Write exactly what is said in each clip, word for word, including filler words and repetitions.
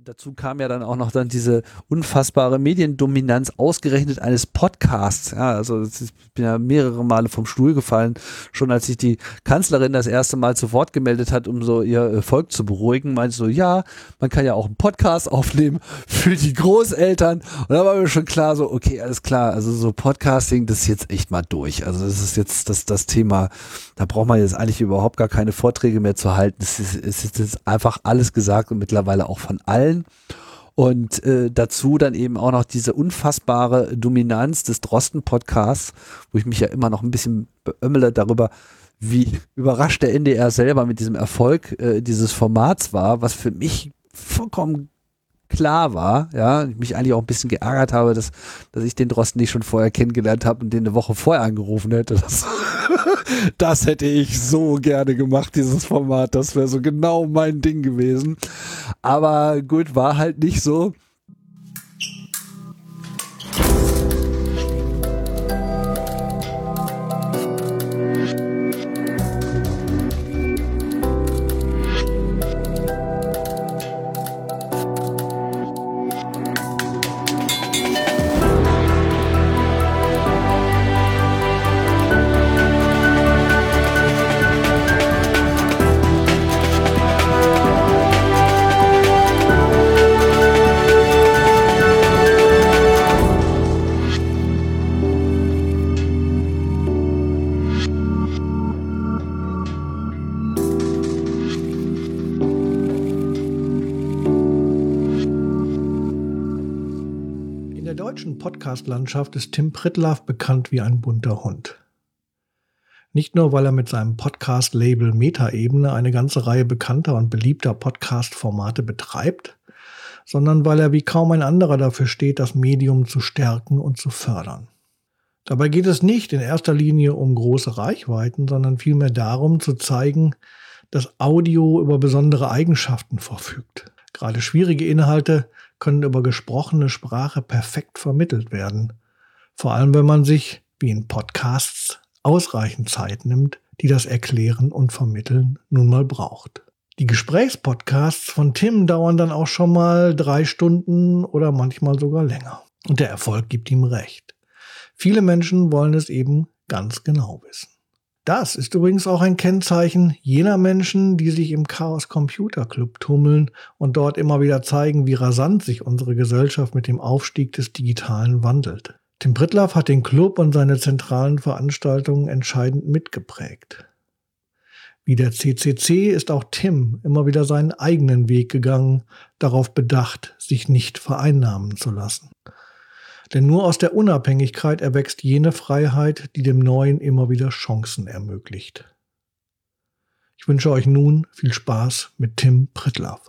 dazu kam ja dann auch noch dann diese unfassbare Mediendominanz ausgerechnet eines Podcasts. Ja, also ich bin ja mehrere Male vom Stuhl gefallen, schon als sich die Kanzlerin das erste Mal zu Wort gemeldet hat, um so ihr Volk zu beruhigen, meinte so, ja, man kann ja auch einen Podcast aufnehmen für die Großeltern. Und da war mir schon klar so, okay, alles klar, also so Podcasting, das ist jetzt echt mal durch. Also das ist jetzt das, das Thema, da braucht man jetzt eigentlich überhaupt gar keine Vorträge mehr zu halten. Es ist, es ist jetzt einfach alles gesagt und mittlerweile auch von allen. Und äh, dazu dann eben auch noch diese unfassbare Dominanz des Drosten-Podcasts, wo ich mich ja immer noch ein bisschen beömmele darüber, wie überrascht der N D R selber mit diesem Erfolg äh, dieses Formats war, was für mich vollkommen klar war, ja, ich mich eigentlich auch ein bisschen geärgert habe, dass, dass ich den Drosten nicht schon vorher kennengelernt habe und den eine Woche vorher angerufen hätte. Das, das hätte ich so gerne gemacht, dieses Format. Das wäre so genau mein Ding gewesen. Aber gut, war halt nicht so. Podcast-Landschaft ist Tim Pritlove bekannt wie ein bunter Hund. Nicht nur, weil er mit seinem Podcast-Label Metaebene eine ganze Reihe bekannter und beliebter Podcast-Formate betreibt, sondern weil er wie kaum ein anderer dafür steht, das Medium zu stärken und zu fördern. Dabei geht es nicht in erster Linie um große Reichweiten, sondern vielmehr darum zu zeigen, dass Audio über besondere Eigenschaften verfügt. Gerade schwierige Inhalte können über gesprochene Sprache perfekt vermittelt werden. Vor allem, wenn man sich, wie in Podcasts, ausreichend Zeit nimmt, die das Erklären und Vermitteln nun mal braucht. Die Gesprächspodcasts von Tim dauern dann auch schon mal drei Stunden oder manchmal sogar länger. Und der Erfolg gibt ihm recht. Viele Menschen wollen es eben ganz genau wissen. Das ist übrigens auch ein Kennzeichen jener Menschen, die sich im Chaos Computer Club tummeln und dort immer wieder zeigen, wie rasant sich unsere Gesellschaft mit dem Aufstieg des Digitalen wandelt. Tim Pritlove hat den Club und seine zentralen Veranstaltungen entscheidend mitgeprägt. Wie der C C C ist auch Tim immer wieder seinen eigenen Weg gegangen, darauf bedacht, sich nicht vereinnahmen zu lassen. Denn nur aus der Unabhängigkeit erwächst jene Freiheit, die dem Neuen immer wieder Chancen ermöglicht. Ich wünsche euch nun viel Spaß mit Tim Pritlove.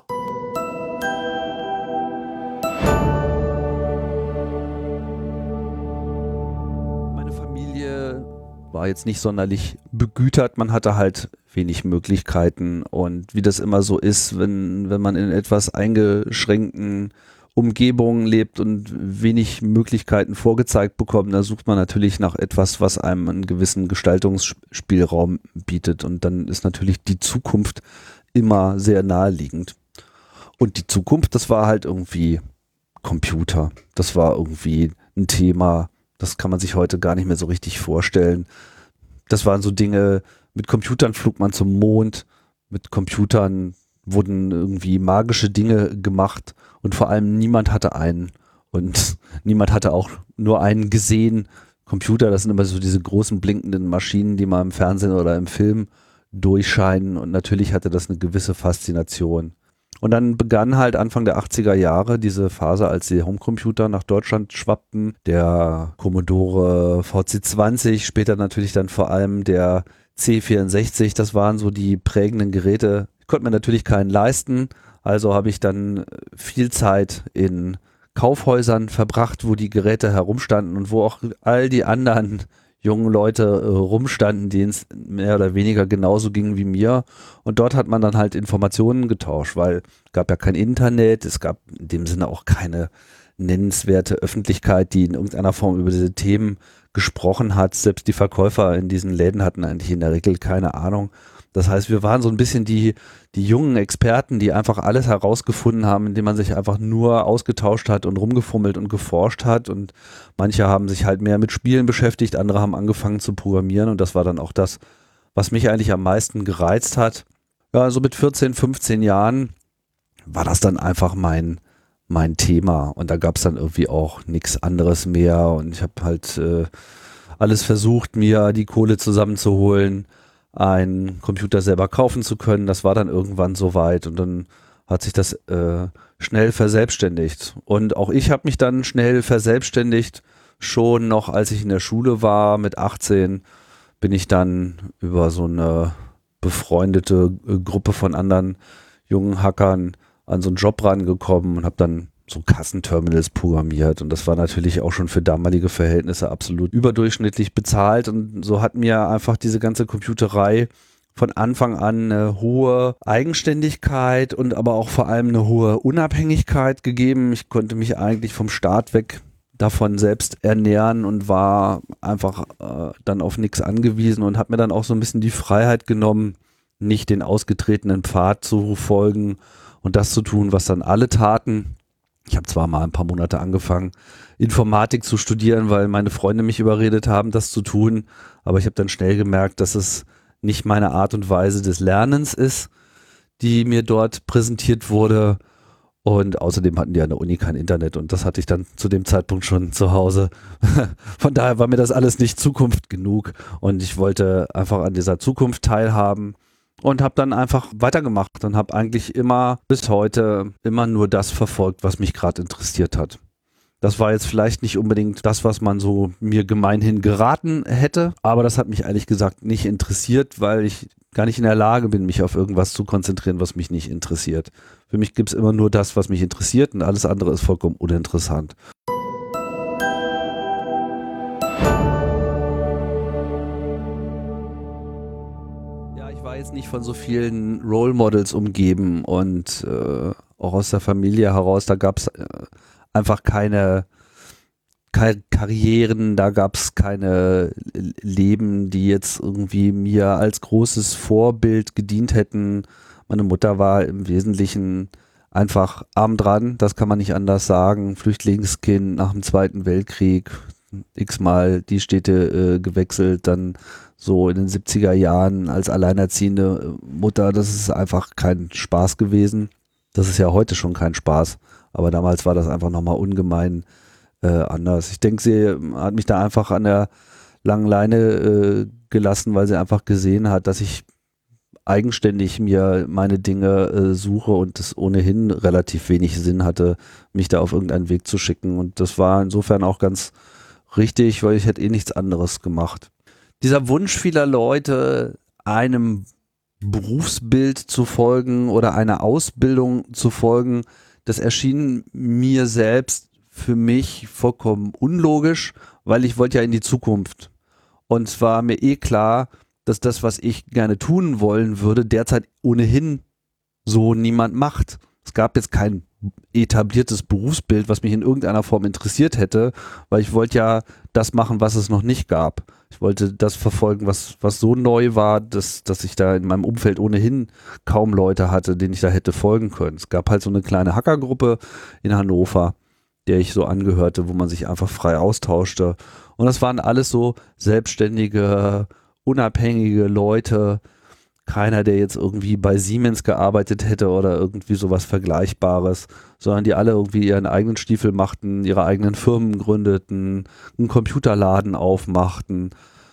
Meine Familie war jetzt nicht sonderlich begütert, man hatte halt wenig Möglichkeiten und wie das immer so ist, wenn, wenn man in etwas eingeschränkten Umgebungen lebt und wenig Möglichkeiten vorgezeigt bekommt, da sucht man natürlich nach etwas, was einem einen gewissen Gestaltungsspielraum bietet und dann ist natürlich die Zukunft immer sehr naheliegend. Und die Zukunft, das war halt irgendwie Computer, das war irgendwie ein Thema, das kann man sich heute gar nicht mehr so richtig vorstellen. Das waren so Dinge, mit Computern flog man zum Mond, mit Computern wurden irgendwie magische Dinge gemacht und vor allem niemand hatte einen und niemand hatte auch nur einen gesehen. Computer, das sind immer so diese großen blinkenden Maschinen, die mal im Fernsehen oder im Film durchscheinen und natürlich hatte das eine gewisse Faszination. Und dann begann halt Anfang der achtziger Jahre diese Phase, als die Homecomputer nach Deutschland schwappten, der Commodore V C zwanzig, später natürlich dann vor allem der C vierundsechzig, das waren so die prägenden Geräte. Ich konnte mir natürlich keinen leisten, also habe ich dann viel Zeit in Kaufhäusern verbracht, wo die Geräte herumstanden und wo auch all die anderen jungen Leute äh, rumstanden, denen es mehr oder weniger genauso ging wie mir. Und dort hat man dann halt Informationen getauscht, weil es gab ja kein Internet, es gab in dem Sinne auch keine nennenswerte Öffentlichkeit, die in irgendeiner Form über diese Themen gesprochen hat. Selbst die Verkäufer in diesen Läden hatten eigentlich in der Regel keine Ahnung. Das heißt, wir waren so ein bisschen die, die jungen Experten, die einfach alles herausgefunden haben, indem man sich einfach nur ausgetauscht hat und rumgefummelt und geforscht hat. Und manche haben sich halt mehr mit Spielen beschäftigt, andere haben angefangen zu programmieren. Und das war dann auch das, was mich eigentlich am meisten gereizt hat. Ja, so mit vierzehn, fünfzehn Jahren war das dann einfach mein, mein Thema. Und da gab es dann irgendwie auch nichts anderes mehr. Und ich habe halt äh, alles versucht, mir die Kohle zusammenzuholen, einen Computer selber kaufen zu können. Das war dann irgendwann soweit und dann hat sich das äh, schnell verselbstständigt. Und auch ich habe mich dann schnell verselbstständigt. Schon noch, als ich in der Schule war, mit achtzehn, bin ich dann über so eine befreundete äh, Gruppe von anderen jungen Hackern an so einen Job rangekommen und habe dann so Kassenterminals programmiert und das war natürlich auch schon für damalige Verhältnisse absolut überdurchschnittlich bezahlt und so hat mir einfach diese ganze Computerei von Anfang an eine hohe Eigenständigkeit und aber auch vor allem eine hohe Unabhängigkeit gegeben. Ich konnte mich eigentlich vom Start weg davon selbst ernähren und war einfach äh, dann auf nichts angewiesen und habe mir dann auch so ein bisschen die Freiheit genommen, nicht den ausgetretenen Pfad zu folgen und das zu tun, was dann alle taten. Ich habe zwar mal ein paar Monate angefangen, Informatik zu studieren, weil meine Freunde mich überredet haben, das zu tun. Aber ich habe dann schnell gemerkt, dass es nicht meine Art und Weise des Lernens ist, die mir dort präsentiert wurde. Und außerdem hatten die an der Uni kein Internet und das hatte ich dann zu dem Zeitpunkt schon zu Hause. Von daher war mir das alles nicht Zukunft genug und ich wollte einfach an dieser Zukunft teilhaben. Und habe dann einfach weitergemacht und habe eigentlich immer bis heute immer nur das verfolgt, was mich gerade interessiert hat. Das war jetzt vielleicht nicht unbedingt das, was man so mir gemeinhin geraten hätte, aber das hat mich ehrlich gesagt nicht interessiert, weil ich gar nicht in der Lage bin, mich auf irgendwas zu konzentrieren, was mich nicht interessiert. Für mich gibt es immer nur das, was mich interessiert und alles andere ist vollkommen uninteressant. Jetzt nicht von so vielen Role Models umgeben und äh, auch aus der Familie heraus, da gab es äh, einfach keine, keine Karrieren, da gab es keine Leben, die jetzt irgendwie mir als großes Vorbild gedient hätten. Meine Mutter war im Wesentlichen einfach arm dran, das kann man nicht anders sagen, Flüchtlingskind nach dem Zweiten Weltkrieg, x-mal die Städte äh, gewechselt, dann so in den siebziger Jahren als alleinerziehende Mutter, das ist einfach kein Spaß gewesen. Das ist ja heute schon kein Spaß, aber damals war das einfach nochmal ungemein äh, anders. Ich denke, sie hat mich da einfach an der langen Leine äh, gelassen, weil sie einfach gesehen hat, dass ich eigenständig mir meine Dinge äh, suche und es ohnehin relativ wenig Sinn hatte, mich da auf irgendeinen Weg zu schicken. Und das war insofern auch ganz richtig, weil ich hätte eh nichts anderes gemacht. Dieser Wunsch vieler Leute, einem Berufsbild zu folgen oder einer Ausbildung zu folgen, das erschien mir selbst für mich vollkommen unlogisch, weil ich wollte ja in die Zukunft. Und es war mir eh klar, dass das, was ich gerne tun wollen würde, derzeit ohnehin so niemand macht. Es gab jetzt kein etabliertes Berufsbild, was mich in irgendeiner Form interessiert hätte, weil ich wollte ja das machen, was es noch nicht gab. Ich wollte das verfolgen, was, was so neu war, dass, dass ich da in meinem Umfeld ohnehin kaum Leute hatte, denen ich da hätte folgen können. Es gab halt so eine kleine Hackergruppe in Hannover, der ich so angehörte, wo man sich einfach frei austauschte. Und das waren alles so selbstständige, unabhängige Leute. Keiner, der jetzt irgendwie bei Siemens gearbeitet hätte oder irgendwie sowas Vergleichbares, sondern die alle irgendwie ihren eigenen Stiefel machten, ihre eigenen Firmen gründeten, einen Computerladen aufmachten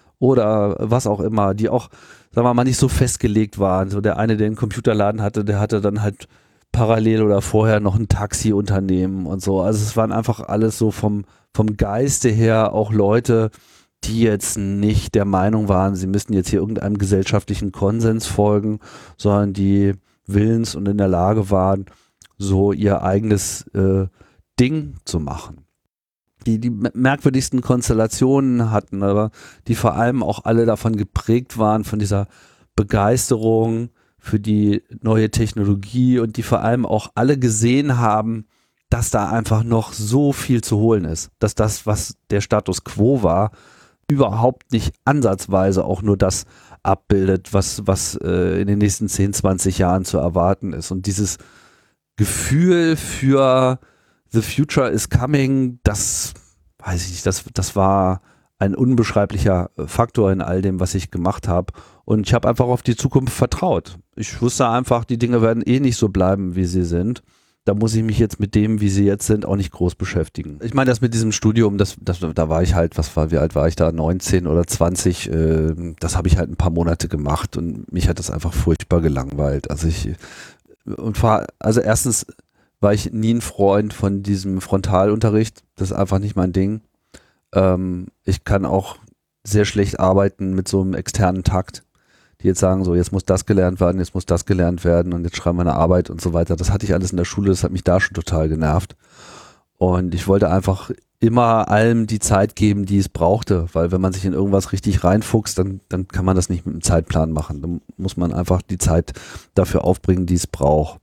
oder was auch immer, die auch, sagen wir mal, nicht so festgelegt waren. So der eine, der einen Computerladen hatte, der hatte dann halt parallel oder vorher noch ein Taxiunternehmen und so. Also es waren einfach alles so vom, vom Geiste her auch Leute, die jetzt nicht der Meinung waren, sie müssten jetzt hier irgendeinem gesellschaftlichen Konsens folgen, sondern die willens und in der Lage waren, so ihr eigenes äh, Ding zu machen. Die die merkwürdigsten Konstellationen hatten, aber die vor allem auch alle davon geprägt waren, von dieser Begeisterung für die neue Technologie und die vor allem auch alle gesehen haben, dass da einfach noch so viel zu holen ist, dass das, was der Status quo war, überhaupt nicht ansatzweise auch nur das abbildet, was, was äh, in den nächsten zehn, zwanzig Jahren zu erwarten ist. Und dieses Gefühl für The Future is Coming, das weiß ich nicht, das, das war ein unbeschreiblicher Faktor in all dem, was ich gemacht habe. Und ich habe einfach auf die Zukunft vertraut. Ich wusste einfach, die Dinge werden eh nicht so bleiben, wie sie sind. Da muss ich mich jetzt mit dem, wie sie jetzt sind, auch nicht groß beschäftigen. Ich meine, das mit diesem Studium, das, das, da war ich halt, was war, wie alt war ich da? neunzehn oder zwanzig, äh, das habe ich halt ein paar Monate gemacht und mich hat das einfach furchtbar gelangweilt. Also ich, und war, also erstens war ich nie ein Freund von diesem Frontalunterricht. Das ist einfach nicht mein Ding. Ähm, ich kann auch sehr schlecht arbeiten mit so einem externen Takt, die jetzt sagen, so jetzt muss das gelernt werden, jetzt muss das gelernt werden und jetzt schreiben wir eine Arbeit und so weiter. Das hatte ich alles in der Schule, das hat mich da schon total genervt. Und ich wollte einfach immer allem die Zeit geben, die es brauchte, weil wenn man sich in irgendwas richtig reinfuchst, dann, dann kann man das nicht mit einem Zeitplan machen. Dann muss man einfach die Zeit dafür aufbringen, die es braucht.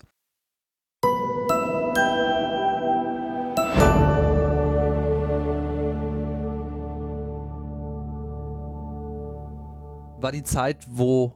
War die Zeit, wo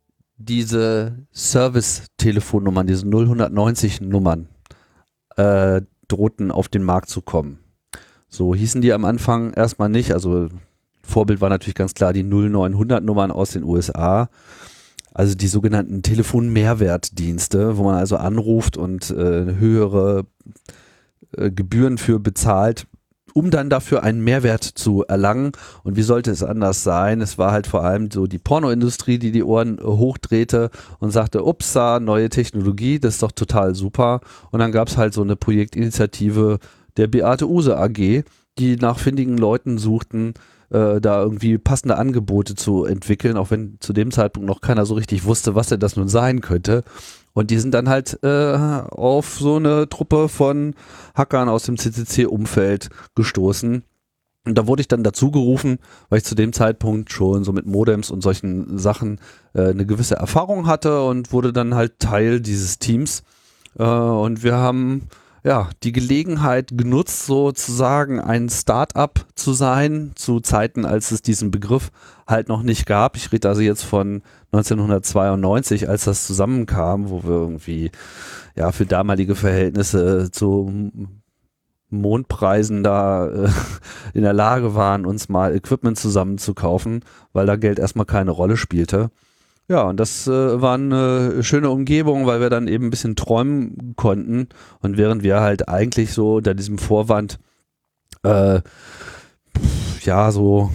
diese Service-Telefonnummern, diese null neunzig Nummern äh, drohten auf den Markt zu kommen. So hießen die am Anfang erstmal nicht, also Vorbild war natürlich ganz klar die null neunhundert Nummern aus den U S A, also die sogenannten Telefon-Mehrwertdienste, wo man also anruft und äh, höhere äh, Gebühren für bezahlt, um dann dafür einen Mehrwert zu erlangen. Und wie sollte es anders sein? Es war halt vor allem so die Pornoindustrie, die die Ohren äh, hochdrehte und sagte, upsa, neue Technologie, das ist doch total super. Und dann gab es halt so eine Projektinitiative der Beate Uhse A G, die nach findigen Leuten suchten, äh, da irgendwie passende Angebote zu entwickeln, auch wenn zu dem Zeitpunkt noch keiner so richtig wusste, was denn das nun sein könnte. Und die sind dann halt äh, auf so eine Truppe von Hackern aus dem C C C-Umfeld gestoßen. Und da wurde ich dann dazu gerufen, weil ich zu dem Zeitpunkt schon so mit Modems und solchen Sachen äh, eine gewisse Erfahrung hatte und wurde dann halt Teil dieses Teams. Äh, und wir haben ja die Gelegenheit genutzt, sozusagen ein Start-up zu sein, zu Zeiten, als es diesen Begriff halt noch nicht gab. Ich rede also jetzt von neunzehnhundertzweiundneunzig, als das zusammenkam, wo wir irgendwie ja für damalige Verhältnisse zu Mondpreisen da äh, in der Lage waren, uns mal Equipment zusammenzukaufen, weil da Geld erstmal keine Rolle spielte. Ja, und das äh, war eine schöne Umgebung, weil wir dann eben ein bisschen träumen konnten. Und während wir halt eigentlich so unter diesem Vorwand äh, ja, so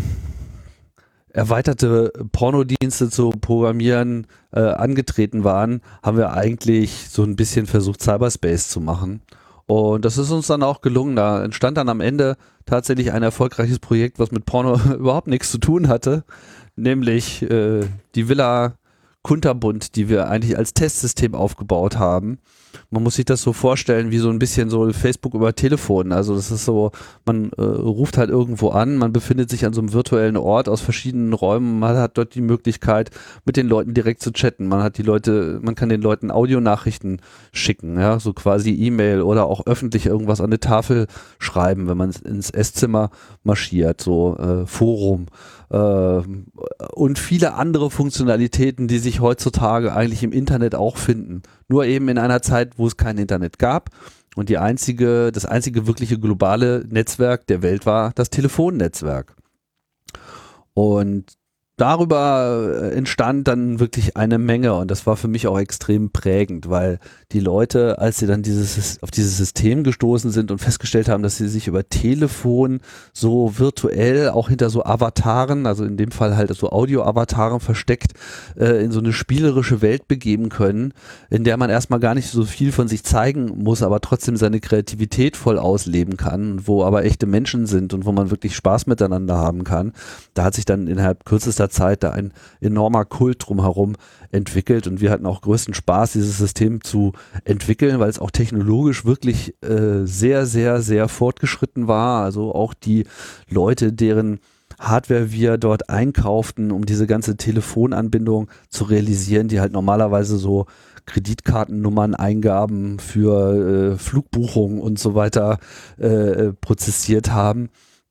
erweiterte Pornodienste zu programmieren äh, angetreten waren, haben wir eigentlich so ein bisschen versucht, Cyberspace zu machen. Und das ist uns dann auch gelungen. Da entstand dann am Ende tatsächlich ein erfolgreiches Projekt, was mit Porno überhaupt nichts zu tun hatte, nämlich äh, die Villa Kunterbund, die wir eigentlich als Testsystem aufgebaut haben. Man muss sich das so vorstellen, wie so ein bisschen so Facebook über Telefon. Also das ist so, man äh, ruft halt irgendwo an, man befindet sich an so einem virtuellen Ort aus verschiedenen Räumen, man hat dort die Möglichkeit, mit den Leuten direkt zu chatten. Man hat die Leute, man kann den Leuten Audionachrichten schicken, ja, so quasi E-Mail oder auch öffentlich irgendwas an eine Tafel schreiben, wenn man ins Esszimmer marschiert, so äh, Forum. Und viele andere Funktionalitäten, die sich heutzutage eigentlich im Internet auch finden. Nur eben in einer Zeit, wo es kein Internet gab und die einzige, das einzige wirkliche globale Netzwerk der Welt war das Telefonnetzwerk. Und darüber entstand dann wirklich eine Menge und das war für mich auch extrem prägend, weil die Leute, als sie dann dieses, auf dieses System gestoßen sind und festgestellt haben, dass sie sich über Telefon so virtuell auch hinter so Avataren, also in dem Fall halt so Audio-Avataren versteckt, äh, in so eine spielerische Welt begeben können, in der man erstmal gar nicht so viel von sich zeigen muss, aber trotzdem seine Kreativität voll ausleben kann, wo aber echte Menschen sind und wo man wirklich Spaß miteinander haben kann. Da hat sich dann innerhalb kürzester Zeit da ein enormer Kult drumherum entwickelt und wir hatten auch größten Spaß, dieses System zu entwickeln, weil es auch technologisch wirklich äh, sehr, sehr, sehr fortgeschritten war. Also auch die Leute, deren Hardware wir dort einkauften, um diese ganze Telefonanbindung zu realisieren, die halt normalerweise so Kreditkartennummern, Eingaben für äh, Flugbuchungen und so weiter äh, prozessiert haben.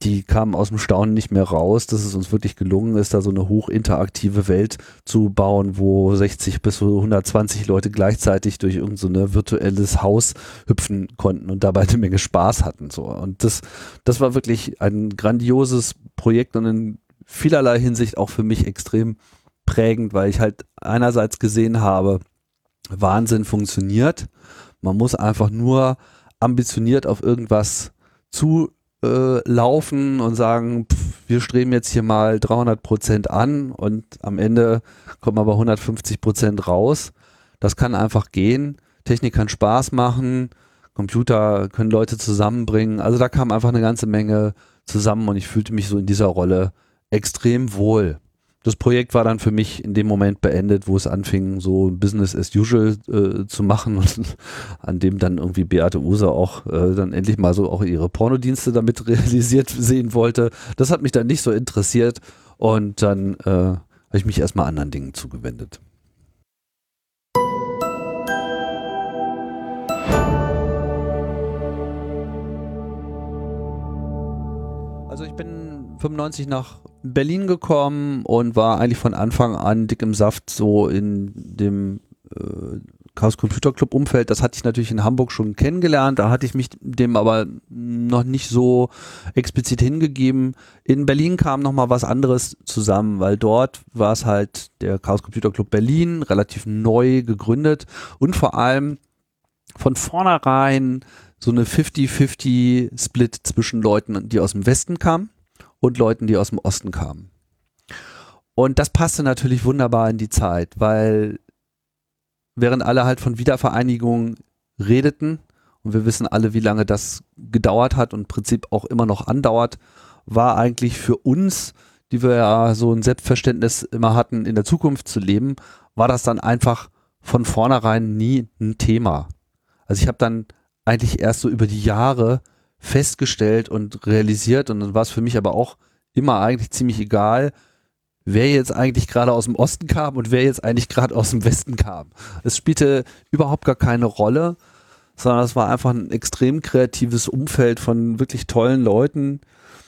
die kamen aus dem Staunen nicht mehr raus, dass es uns wirklich gelungen ist, da so eine hochinteraktive Welt zu bauen, wo sechzig bis hundertzwanzig Leute gleichzeitig durch irgend so ein virtuelles Haus hüpfen konnten und dabei eine Menge Spaß hatten. So. Und das, das war wirklich ein grandioses Projekt und in vielerlei Hinsicht auch für mich extrem prägend, weil ich halt einerseits gesehen habe, Wahnsinn funktioniert. Man muss einfach nur ambitioniert auf irgendwas zu Äh, laufen und sagen, pff, wir streben jetzt hier mal dreihundert Prozent an und am Ende kommen aber hundertfünfzig Prozent raus. Das kann einfach gehen. Technik kann Spaß machen. Computer können Leute zusammenbringen. Also da kam einfach eine ganze Menge zusammen und ich fühlte mich so in dieser Rolle extrem wohl. Das Projekt war dann für mich in dem Moment beendet, wo es anfing, so Business as usual äh, zu machen und an dem dann irgendwie Beate Uhse auch äh, dann endlich mal so auch ihre Pornodienste damit realisiert sehen wollte. Das hat mich dann nicht so interessiert und dann äh, habe ich mich erstmal anderen Dingen zugewendet. Also ich bin fünfundneunzig nach Berlin gekommen und war eigentlich von Anfang an dick im Saft so in dem äh, Chaos Computer Club Umfeld. Das hatte ich natürlich in Hamburg schon kennengelernt, da hatte ich mich dem aber noch nicht so explizit hingegeben. In Berlin kam nochmal was anderes zusammen, weil dort war es halt der Chaos Computer Club Berlin, relativ neu gegründet und vor allem von vornherein so eine fünfzig fünfzig Split zwischen Leuten, die aus dem Westen kamen und Leuten, die aus dem Osten kamen. Und das passte natürlich wunderbar in die Zeit, weil während alle halt von Wiedervereinigung redeten und wir wissen alle, wie lange das gedauert hat und im Prinzip auch immer noch andauert, war eigentlich für uns, die wir ja so ein Selbstverständnis immer hatten, in der Zukunft zu leben, war das dann einfach von vornherein nie ein Thema. Also ich habe dann eigentlich erst so über die Jahre festgestellt und realisiert und dann war es für mich aber auch immer eigentlich ziemlich egal, wer jetzt eigentlich gerade aus dem Osten kam und wer jetzt eigentlich gerade aus dem Westen kam. Es spielte überhaupt gar keine Rolle, sondern es war einfach ein extrem kreatives Umfeld von wirklich tollen Leuten,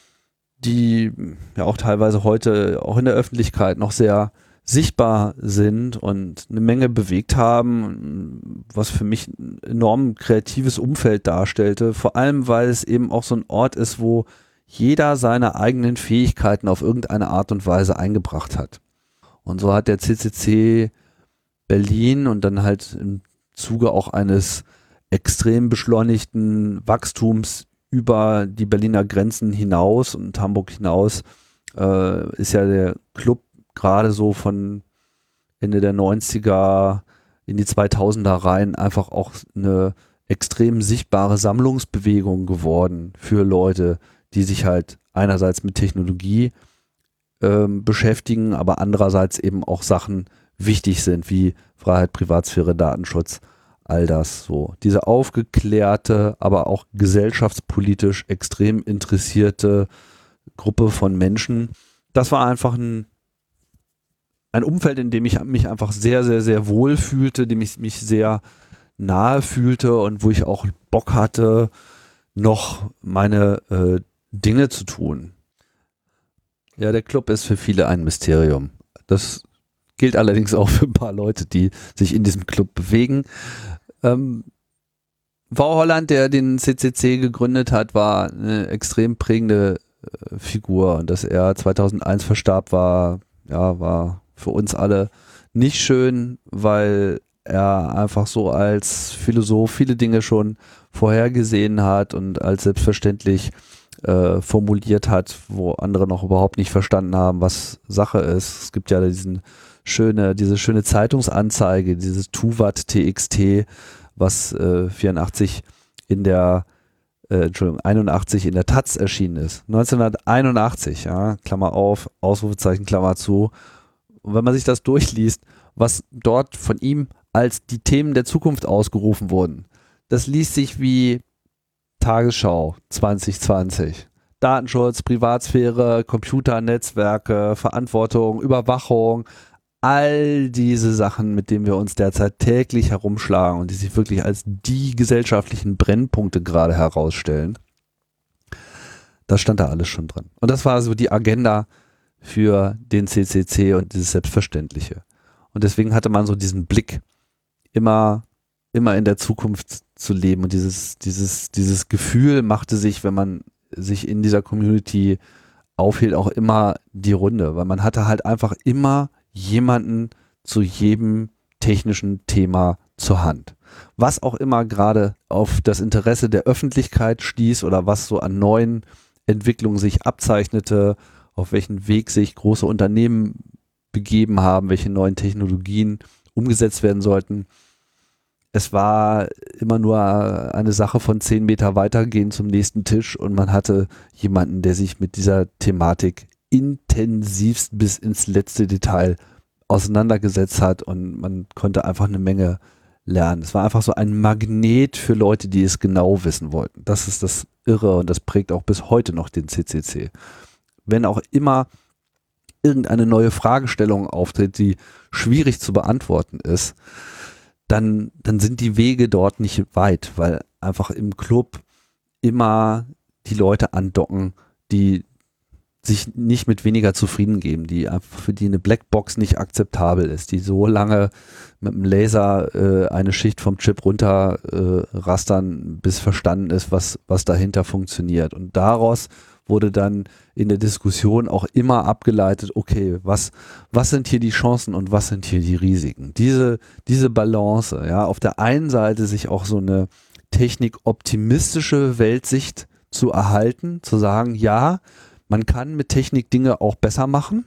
die ja auch teilweise heute auch in der Öffentlichkeit noch sehr sichtbar sind und eine Menge bewegt haben, was für mich ein enorm kreatives Umfeld darstellte, vor allem weil es eben auch so ein Ort ist, wo jeder seine eigenen Fähigkeiten auf irgendeine Art und Weise eingebracht hat. Und so hat der C C C Berlin und dann halt im Zuge auch eines extrem beschleunigten Wachstums über die Berliner Grenzen hinaus und Hamburg hinaus äh, ist ja der Club gerade so von Ende der neunziger in die zweitausender rein einfach auch eine extrem sichtbare Sammlungsbewegung geworden für Leute, die sich halt einerseits mit Technologie ähm, beschäftigen, aber andererseits eben auch Sachen wichtig sind, wie Freiheit, Privatsphäre, Datenschutz, all das so. Diese aufgeklärte, aber auch gesellschaftspolitisch extrem interessierte Gruppe von Menschen, das war einfach ein ein Umfeld, in dem ich mich einfach sehr, sehr, sehr wohl fühlte, dem ich mich sehr nahe fühlte und wo ich auch Bock hatte, noch meine äh, Dinge zu tun. Ja, der Club ist für viele ein Mysterium. Das gilt allerdings auch für ein paar Leute, die sich in diesem Club bewegen. Ähm, V. Holland, der den C C C gegründet hat, war eine extrem prägende äh, Figur und dass er zweitausendeins verstarb, war, ja, war für uns alle nicht schön, weil er einfach so als Philosoph viele Dinge schon vorhergesehen hat und als selbstverständlich äh, formuliert hat, wo andere noch überhaupt nicht verstanden haben, was Sache ist. Es gibt ja diesen schöne, diese schöne Zeitungsanzeige, dieses Tuvat T X T, was äh, vierundachtzig in der äh, Entschuldigung, einundachtzig in der Taz erschienen ist. neunzehnhunderteinundachtzig, ja, Klammer auf, Ausrufezeichen, Klammer zu. Und wenn man sich das durchliest, was dort von ihm als die Themen der Zukunft ausgerufen wurden, das liest sich wie Tagesschau zwanzig zwanzig. Datenschutz, Privatsphäre, Computernetzwerke, Verantwortung, Überwachung, all diese Sachen, mit denen wir uns derzeit täglich herumschlagen und die sich wirklich als die gesellschaftlichen Brennpunkte gerade herausstellen. Das stand da alles schon drin. Und das war so die Agenda für den C C C und dieses Selbstverständliche. Und deswegen hatte man so diesen Blick, immer, immer in der Zukunft zu leben. Und dieses, dieses, dieses Gefühl machte sich, wenn man sich in dieser Community aufhielt, auch immer die Runde. Weil man hatte halt einfach immer jemanden zu jedem technischen Thema zur Hand. Was auch immer gerade auf das Interesse der Öffentlichkeit stieß oder was so an neuen Entwicklungen sich abzeichnete, auf welchen Weg sich große Unternehmen begeben haben, welche neuen Technologien umgesetzt werden sollten. Es war immer nur eine Sache von zehn Meter weitergehen zum nächsten Tisch und man hatte jemanden, der sich mit dieser Thematik intensivst bis ins letzte Detail auseinandergesetzt hat und man konnte einfach eine Menge lernen. Es war einfach so ein Magnet für Leute, die es genau wissen wollten. Das ist das Irre und das prägt auch bis heute noch den C C C. Wenn auch immer irgendeine neue Fragestellung auftritt, die schwierig zu beantworten ist, dann, dann sind die Wege dort nicht weit, weil einfach im Club immer die Leute andocken, die sich nicht mit weniger zufrieden geben, die einfach für die eine Blackbox nicht akzeptabel ist, die so lange mit dem Laser äh, eine Schicht vom Chip runter äh, rastern, bis verstanden ist, was, was dahinter funktioniert. Und daraus wurde dann in der Diskussion auch immer abgeleitet, okay, was, was sind hier die Chancen und was sind hier die Risiken? Diese, diese Balance, ja, auf der einen Seite sich auch so eine technikoptimistische Weltsicht zu erhalten, zu sagen, ja, man kann mit Technik Dinge auch besser machen,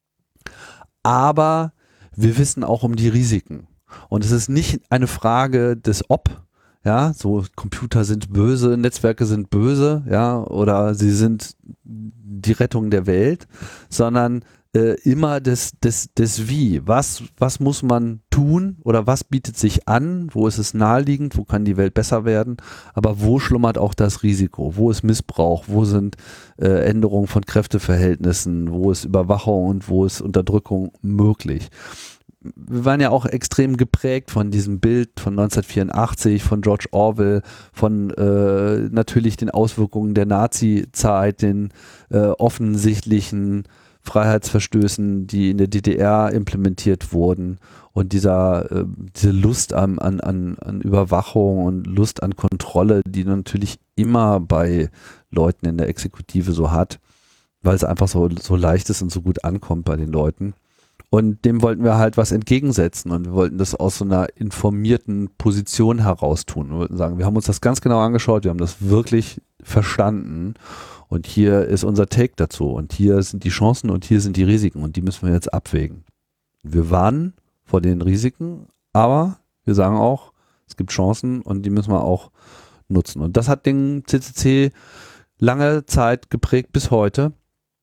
aber wir wissen auch um die Risiken. Und es ist nicht eine Frage des Ob, ja, so Computer sind böse, Netzwerke sind böse, ja, oder sie sind die Rettung der Welt, sondern äh, immer des, des, des Wie. Was, was muss man tun oder was bietet sich an? Wo ist es naheliegend? Wo kann die Welt besser werden? Aber wo schlummert auch das Risiko? Wo ist Missbrauch? Wo sind äh, Änderungen von Kräfteverhältnissen? Wo ist Überwachung und wo ist Unterdrückung möglich? Wir waren ja auch extrem geprägt von diesem Bild von neunzehnhundertvierundachtzig, von George Orwell, von äh, natürlich den Auswirkungen der Nazi-Zeit, den äh, offensichtlichen Freiheitsverstößen, die in der D D R implementiert wurden und dieser äh, diese Lust an, an, an, an Überwachung und Lust an Kontrolle, die natürlich immer bei Leuten in der Exekutive so hat, weil es einfach so, so leicht ist und so gut ankommt bei den Leuten. Und dem wollten wir halt was entgegensetzen und wir wollten das aus so einer informierten Position heraus tun. Wir wollten sagen, wir haben uns das ganz genau angeschaut, wir haben das wirklich verstanden und hier ist unser Take dazu und hier sind die Chancen und hier sind die Risiken und die müssen wir jetzt abwägen. Wir warnen vor den Risiken, aber wir sagen auch, es gibt Chancen und die müssen wir auch nutzen. Und das hat den C C C lange Zeit geprägt bis heute.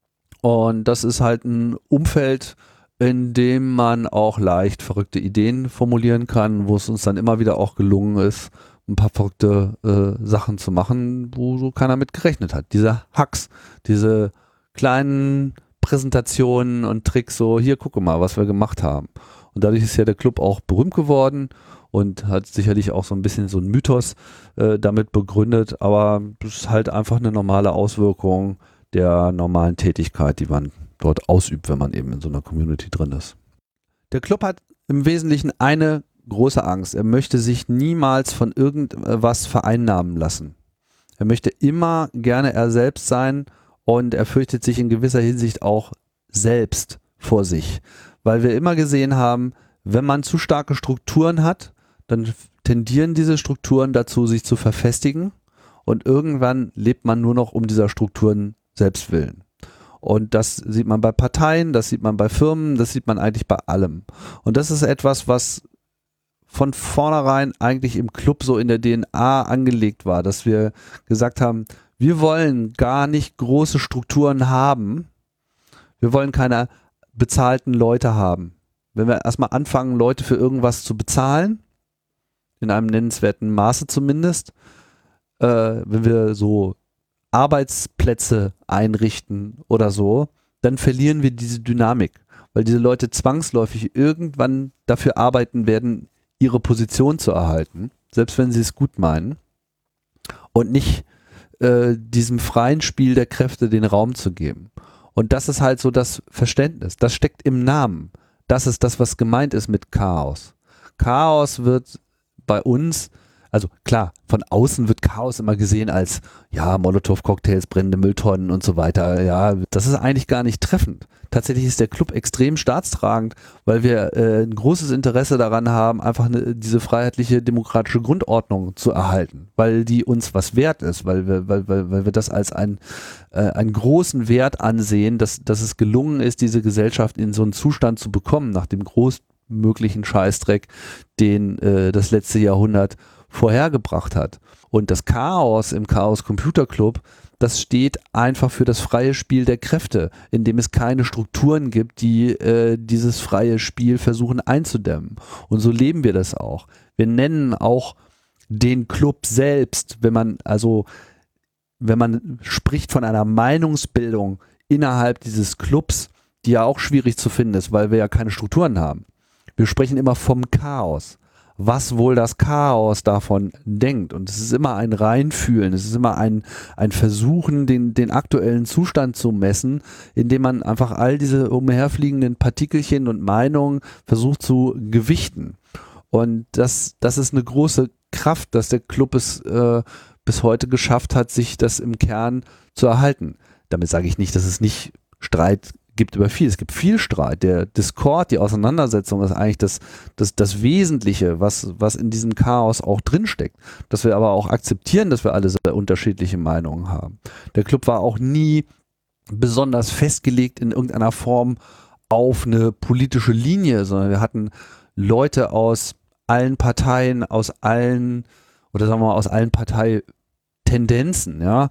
Und das ist halt ein Umfeld, in dem man auch leicht verrückte Ideen formulieren kann, wo es uns dann immer wieder auch gelungen ist, ein paar verrückte äh, Sachen zu machen, wo so keiner mit gerechnet hat. Diese Hacks, diese kleinen Präsentationen und Tricks, so hier gucke mal, was wir gemacht haben. Und dadurch ist ja der Club auch berühmt geworden und hat sicherlich auch so ein bisschen so einen Mythos äh, damit begründet, aber das ist halt einfach eine normale Auswirkung der normalen Tätigkeit, die man dort ausübt, wenn man eben in so einer Community drin ist. Der Club hat im Wesentlichen eine große Angst. Er möchte sich niemals von irgendwas vereinnahmen lassen. Er möchte immer gerne er selbst sein und er fürchtet sich in gewisser Hinsicht auch selbst vor sich. Weil wir immer gesehen haben, wenn man zu starke Strukturen hat, dann tendieren diese Strukturen dazu, sich zu verfestigen und irgendwann lebt man nur noch um dieser Strukturen selbst willen. Und das sieht man bei Parteien, das sieht man bei Firmen, das sieht man eigentlich bei allem. Und das ist etwas, was von vornherein eigentlich im Club so in der D N A angelegt war, dass wir gesagt haben, wir wollen gar nicht große Strukturen haben. Wir wollen keine bezahlten Leute haben. Wenn wir erstmal anfangen, Leute für irgendwas zu bezahlen, in einem nennenswerten Maße zumindest, äh, wenn wir so Arbeitsplätze einrichten oder so, dann verlieren wir diese Dynamik, weil diese Leute zwangsläufig irgendwann dafür arbeiten werden, ihre Position zu erhalten, selbst wenn sie es gut meinen und nicht äh, diesem freien Spiel der Kräfte den Raum zu geben. Und das ist halt so das Verständnis. Das steckt im Namen. Das ist das, was gemeint ist mit Chaos. Chaos wird bei uns, also klar, von außen wird Chaos immer gesehen als, ja, Molotow-Cocktails, brennende Mülltonnen und so weiter. Ja, das ist eigentlich gar nicht treffend. Tatsächlich ist der Club extrem staatstragend, weil wir äh, ein großes Interesse daran haben, einfach eine, diese freiheitliche demokratische Grundordnung zu erhalten, weil die uns was wert ist, weil wir, weil, weil, weil wir das als ein, äh, einen großen Wert ansehen, dass, dass es gelungen ist, diese Gesellschaft in so einen Zustand zu bekommen, nach dem großmöglichen Scheißdreck, den äh, das letzte Jahrhundert vorhergebracht hat. Und das Chaos im Chaos Computer Club, das steht einfach für das freie Spiel der Kräfte, in dem es keine Strukturen gibt, die äh, dieses freie Spiel versuchen einzudämmen. Und so leben wir das auch. Wir nennen auch den Club selbst, wenn man also, wenn man spricht von einer Meinungsbildung innerhalb dieses Clubs, die ja auch schwierig zu finden ist, weil wir ja keine Strukturen haben. Wir sprechen immer vom Chaos. Was wohl das Chaos davon denkt. Und es ist immer ein Reinfühlen, es ist immer ein, ein Versuchen, den, den aktuellen Zustand zu messen, indem man einfach all diese umherfliegenden Partikelchen und Meinungen versucht zu gewichten. Und das, das ist eine große Kraft, dass der Club es äh, bis heute geschafft hat, sich das im Kern zu erhalten. Damit sage ich nicht, dass es nicht Streit gibt über viel. Es gibt viel Streit. Der Discord, die Auseinandersetzung ist eigentlich das, das, das Wesentliche, was, was in diesem Chaos auch drinsteckt. Dass wir aber auch akzeptieren, dass wir alle sehr unterschiedliche Meinungen haben. Der Club war auch nie besonders festgelegt in irgendeiner Form auf eine politische Linie, sondern wir hatten Leute aus allen Parteien, aus allen, oder sagen wir mal, aus allen Parteitendenzen, ja,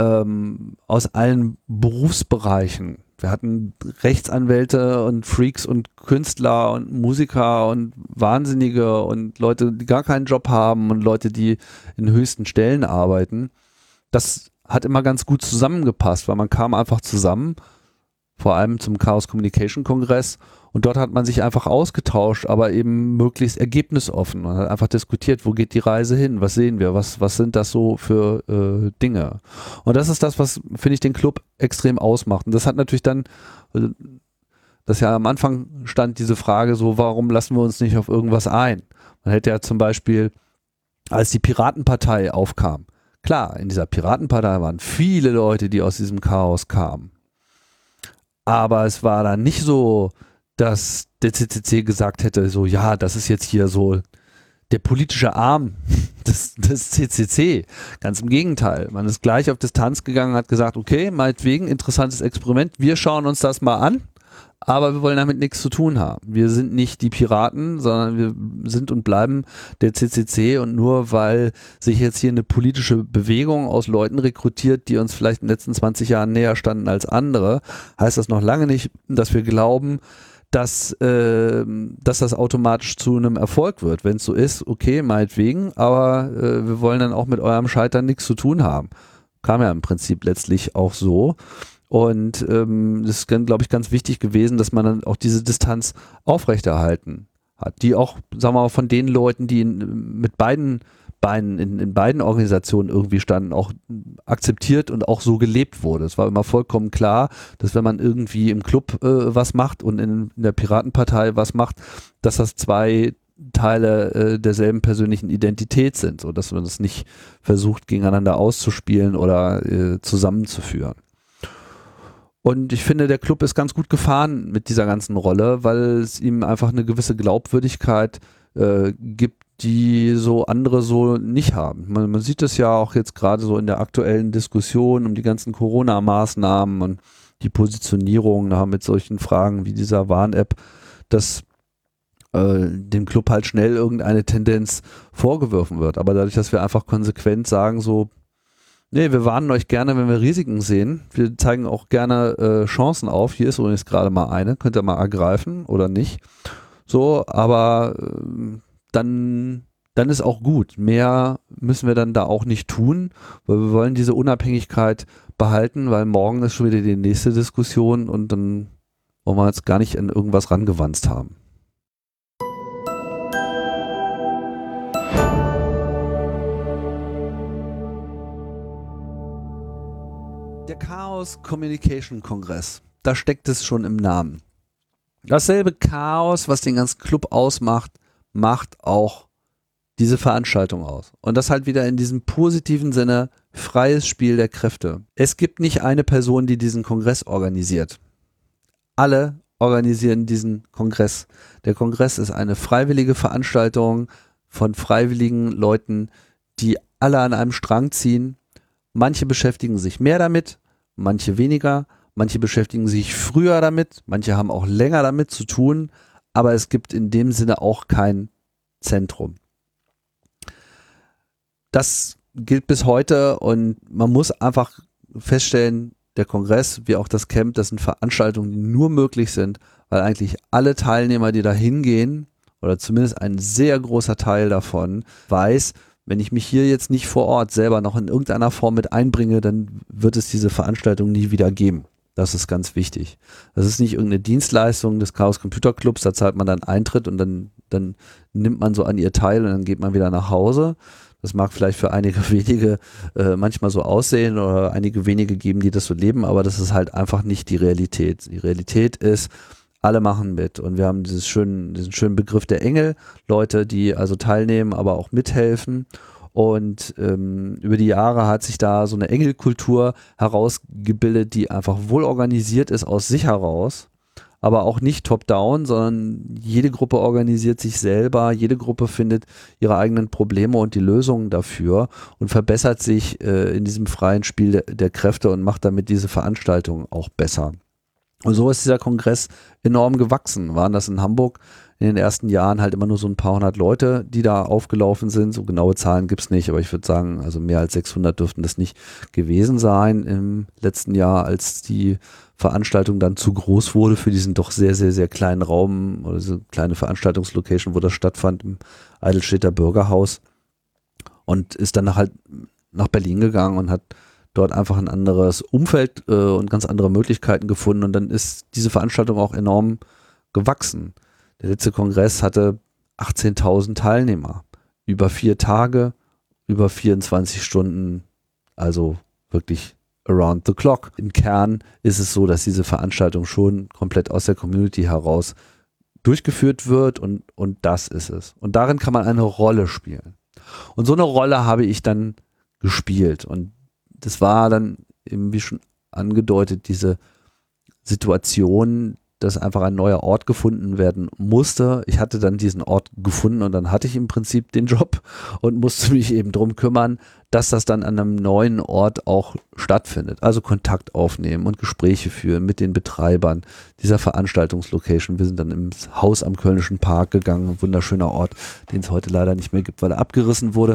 ähm, aus allen Berufsbereichen. Wir hatten Rechtsanwälte und Freaks und Künstler und Musiker und Wahnsinnige und Leute, die gar keinen Job haben und Leute, die in höchsten Stellen arbeiten. Das hat immer ganz gut zusammengepasst, weil man kam einfach zusammen, vor allem zum Chaos Communication Kongress, und dort hat man sich einfach ausgetauscht, aber eben möglichst ergebnisoffen. Man hat einfach diskutiert, wo geht die Reise hin, was sehen wir, was, was sind das so für äh, Dinge. Und das ist das, was, finde ich, den Club extrem ausmacht. Und das hat natürlich dann, das ja am Anfang stand diese Frage so, warum lassen wir uns nicht auf irgendwas ein? Man hätte ja zum Beispiel, als die Piratenpartei aufkam, klar, in dieser Piratenpartei waren viele Leute, die aus diesem Chaos kamen. Aber es war dann nicht so, dass der C C C gesagt hätte, so ja, das ist jetzt hier so der politische Arm des, des C C C. Ganz im Gegenteil. Man ist gleich auf Distanz gegangen, hat gesagt, okay, meinetwegen, interessantes Experiment, wir schauen uns das mal an, aber wir wollen damit nichts zu tun haben. Wir sind nicht die Piraten, sondern wir sind und bleiben der C C C, und nur weil sich jetzt hier eine politische Bewegung aus Leuten rekrutiert, die uns vielleicht in den letzten zwanzig Jahren näher standen als andere, heißt das noch lange nicht, dass wir glauben, dass, äh, dass das automatisch zu einem Erfolg wird. Wenn es so ist, okay, meinetwegen, aber äh, wir wollen dann auch mit eurem Scheitern nichts zu tun haben. Kam ja im Prinzip letztlich auch so. Und ähm, das ist, glaube ich, ganz wichtig gewesen, dass man dann auch diese Distanz aufrechterhalten hat. Die auch, sagen wir mal, von den Leuten, die in, mit beiden Beinen in, in beiden Organisationen irgendwie standen, auch akzeptiert und auch so gelebt wurde. Es war immer vollkommen klar, dass wenn man irgendwie im Club äh, was macht und in, in der Piratenpartei was macht, dass das zwei Teile äh, derselben persönlichen Identität sind, so dass man das nicht versucht, gegeneinander auszuspielen oder äh, zusammenzuführen. Und ich finde, der Club ist ganz gut gefahren mit dieser ganzen Rolle, weil es ihm einfach eine gewisse Glaubwürdigkeit äh, gibt, die so andere so nicht haben. Man, man sieht es ja auch jetzt gerade so in der aktuellen Diskussion um die ganzen Corona-Maßnahmen und die Positionierung da mit solchen Fragen wie dieser Warn-App, dass äh, dem Club halt schnell irgendeine Tendenz vorgeworfen wird. Aber dadurch, dass wir einfach konsequent sagen so, nee, wir warnen euch gerne, wenn wir Risiken sehen. Wir zeigen auch gerne äh, Chancen auf. Hier ist übrigens gerade mal eine, könnt ihr mal ergreifen oder nicht. So, aber äh, dann, dann ist auch gut. Mehr müssen wir dann da auch nicht tun, weil wir wollen diese Unabhängigkeit behalten, weil morgen ist schon wieder die nächste Diskussion und dann wollen wir jetzt gar nicht an irgendwas rangewanzt haben. Der Chaos Communication Kongress, da steckt es schon im Namen. Dasselbe Chaos, was den ganzen Club ausmacht, macht auch diese Veranstaltung aus. Und das halt wieder in diesem positiven Sinne freies Spiel der Kräfte. Es gibt nicht eine Person, die diesen Kongress organisiert. Alle organisieren diesen Kongress. Der Kongress ist eine freiwillige Veranstaltung von freiwilligen Leuten, die alle an einem Strang ziehen. Manche beschäftigen sich mehr damit, manche weniger, manche beschäftigen sich früher damit, manche haben auch länger damit zu tun, aber es gibt in dem Sinne auch kein Zentrum. Das gilt bis heute und man muss einfach feststellen, der Kongress wie auch das Camp, das sind Veranstaltungen, die nur möglich sind, weil eigentlich alle Teilnehmer, die da hingehen, oder zumindest ein sehr großer Teil davon, weiß, wenn ich mich hier jetzt nicht vor Ort selber noch in irgendeiner Form mit einbringe, dann wird es diese Veranstaltung nie wieder geben. Das ist ganz wichtig. Das ist nicht irgendeine Dienstleistung des Chaos Computer Clubs, da zahlt man dann Eintritt und dann, dann nimmt man so an ihr teil und dann geht man wieder nach Hause. Das mag vielleicht für einige wenige äh, manchmal so aussehen oder einige wenige geben, die das so leben, aber das ist halt einfach nicht die Realität. Die Realität ist, alle machen mit und wir haben dieses schönen, diesen schönen Begriff der Engel, Leute, die also teilnehmen, aber auch mithelfen. Und ähm, über die Jahre hat sich da so eine Engelkultur herausgebildet, die einfach wohl organisiert ist aus sich heraus, aber auch nicht top-down, sondern jede Gruppe organisiert sich selber, jede Gruppe findet ihre eigenen Probleme und die Lösungen dafür und verbessert sich äh, in diesem freien Spiel der, der Kräfte und macht damit diese Veranstaltung auch besser. Und so ist dieser Kongress enorm gewachsen. Waren das in Hamburg in den ersten Jahren halt immer nur so ein paar hundert Leute, die da aufgelaufen sind. So genaue Zahlen gibt's nicht, aber ich würde sagen, also mehr als sechshundert dürften das nicht gewesen sein im letzten Jahr, als die Veranstaltung dann zu groß wurde für diesen doch sehr, sehr, sehr kleinen Raum oder so kleine Veranstaltungslocation, wo das stattfand, im Eidelstedter Bürgerhaus. Und ist dann halt nach Berlin gegangen und hat dort einfach ein anderes Umfeld äh, und ganz andere Möglichkeiten gefunden und dann ist diese Veranstaltung auch enorm gewachsen. Der letzte Kongress hatte achtzehntausend Teilnehmer, über vier Tage, über vierundzwanzig Stunden, also wirklich around the clock. Im Kern ist es so, dass diese Veranstaltung schon komplett aus der Community heraus durchgeführt wird und, und das ist es. Und darin kann man eine Rolle spielen. Und so eine Rolle habe ich dann gespielt und das war dann eben, wie schon angedeutet, diese Situation, dass einfach ein neuer Ort gefunden werden musste. Ich hatte dann diesen Ort gefunden und dann hatte ich im Prinzip den Job und musste mich eben drum kümmern, dass das dann an einem neuen Ort auch stattfindet. Also Kontakt aufnehmen und Gespräche führen mit den Betreibern dieser Veranstaltungslocation. Wir sind dann ins Haus am Kölnischen Park gegangen, ein wunderschöner Ort, den es heute leider nicht mehr gibt, weil er abgerissen wurde.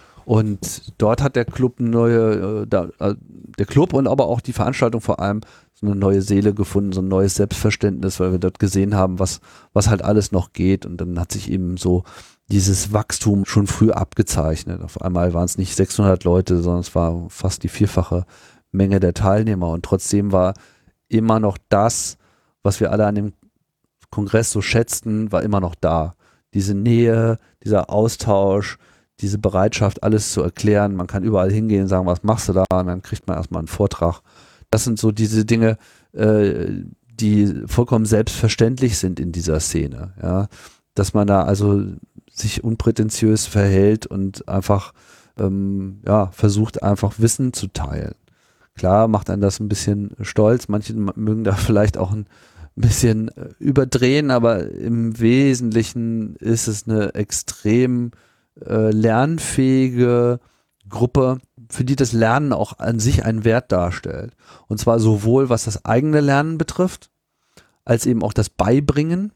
Und dort hat der Club eine neue, äh, da, äh, der Club und aber auch die Veranstaltung vor allem so eine neue Seele gefunden, so ein neues Selbstverständnis, weil wir dort gesehen haben, was, was halt alles noch geht. Und dann hat sich eben so dieses Wachstum schon früh abgezeichnet. Auf einmal waren es nicht sechshundert Leute, sondern es war fast die vierfache Menge der Teilnehmer. Und trotzdem war immer noch das, was wir alle an dem Kongress so schätzten, war immer noch da. Diese Nähe, dieser Austausch, diese Bereitschaft, alles zu erklären. Man kann überall hingehen und sagen, was machst du da? Und dann kriegt man erstmal einen Vortrag. Das sind so diese Dinge, äh, die vollkommen selbstverständlich sind in dieser Szene. Ja? Dass man da also sich unprätentiös verhält und einfach ähm, ja, versucht, einfach Wissen zu teilen. Klar macht einen das ein bisschen stolz. Manche mögen da vielleicht auch ein bisschen überdrehen, aber im Wesentlichen ist es eine extrem Äh, lernfähige Gruppe, für die das Lernen auch an sich einen Wert darstellt. Und zwar sowohl was das eigene Lernen betrifft, als eben auch das Beibringen.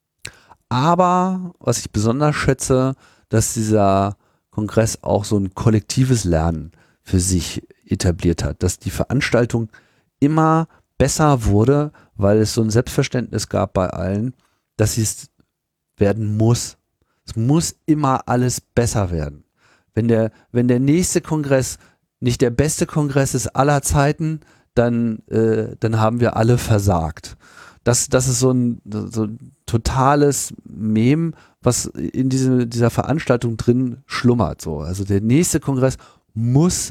Aber, was ich besonders schätze, dass dieser Kongress auch so ein kollektives Lernen für sich etabliert hat. Dass die Veranstaltung immer besser wurde, weil es so ein Selbstverständnis gab bei allen, dass sie es werden muss. Es muss immer alles besser werden. Wenn der, wenn der nächste Kongress nicht der beste Kongress ist aller Zeiten, dann, äh, dann haben wir alle versagt. Das, das ist so ein, so ein totales Mem, was in diese, dieser Veranstaltung drin schlummert. So. Also der nächste Kongress muss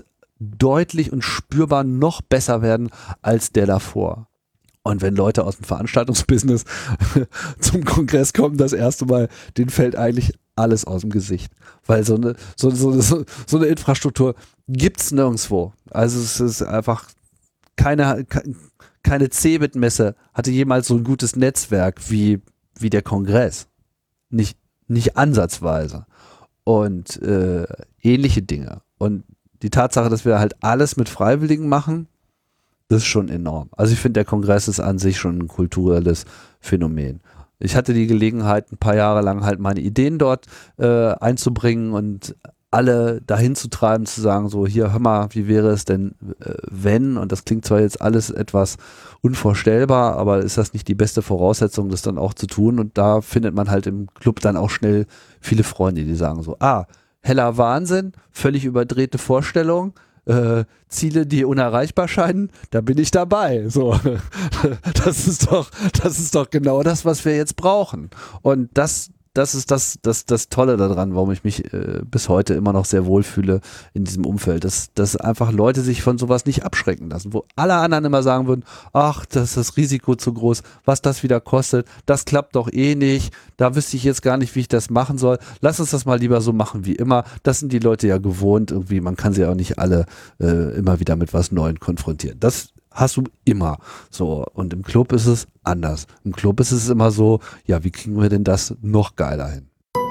deutlich und spürbar noch besser werden als der davor. Und wenn Leute aus dem Veranstaltungsbusiness zum Kongress kommen, das erste Mal, denen fällt eigentlich alles aus dem Gesicht. Weil so eine, so, so, so, so eine Infrastruktur gibt's nirgendwo. Also es ist einfach keine, keine Cebit-Messe hatte jemals so ein gutes Netzwerk wie, wie der Kongress. Nicht, nicht ansatzweise. Und äh, ähnliche Dinge. Und die Tatsache, dass wir halt alles mit Freiwilligen machen, das ist schon enorm. Also ich finde, der Kongress ist an sich schon ein kulturelles Phänomen. Ich hatte die Gelegenheit, ein paar Jahre lang halt meine Ideen dort äh, einzubringen und alle dahin zu treiben, zu sagen, so hier, hör mal, wie wäre es denn, äh, wenn, und das klingt zwar jetzt alles etwas unvorstellbar, aber ist das nicht die beste Voraussetzung, das dann auch zu tun? Und da findet man halt im Club dann auch schnell viele Freunde, die sagen so, ah, heller Wahnsinn, völlig überdrehte Vorstellung, Äh, Ziele, die unerreichbar scheinen, da bin ich dabei. So, das ist doch, das ist doch genau das, was wir jetzt brauchen. Und das, das ist das, das, das Tolle daran, warum ich mich äh, bis heute immer noch sehr wohlfühle in diesem Umfeld, dass, dass einfach Leute sich von sowas nicht abschrecken lassen, wo alle anderen immer sagen würden, ach, das ist das Risiko zu groß, was das wieder kostet, das klappt doch eh nicht, da wüsste ich jetzt gar nicht, wie ich das machen soll, lass uns das mal lieber so machen wie immer, das sind die Leute ja gewohnt, irgendwie, man kann sie auch nicht alle äh, immer wieder mit was Neuem konfrontieren. Das hast du immer so. Und im Club ist es anders. Im Club ist es immer so, ja, wie kriegen wir denn das noch geiler hin?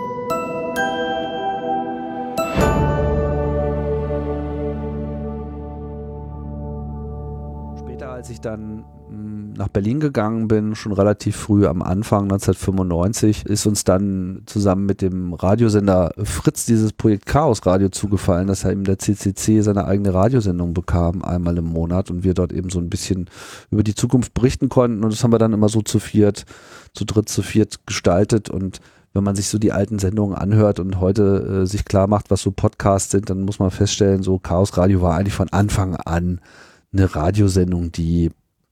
Später, als ich dann mh, nach Berlin gegangen bin, schon relativ früh am Anfang neunzehnhundertfünfundneunzig, ist uns dann zusammen mit dem Radiosender Fritz dieses Projekt Chaos Radio zugefallen, dass er eben der C C C seine eigene Radiosendung bekam, einmal im Monat, und wir dort eben so ein bisschen über die Zukunft berichten konnten, und das haben wir dann immer so zu viert, zu dritt, zu viert gestaltet. Und wenn man sich so die alten Sendungen anhört und heute äh, sich klar macht, was so Podcasts sind, dann muss man feststellen, so Chaos Radio war eigentlich von Anfang an eine Radiosendung, die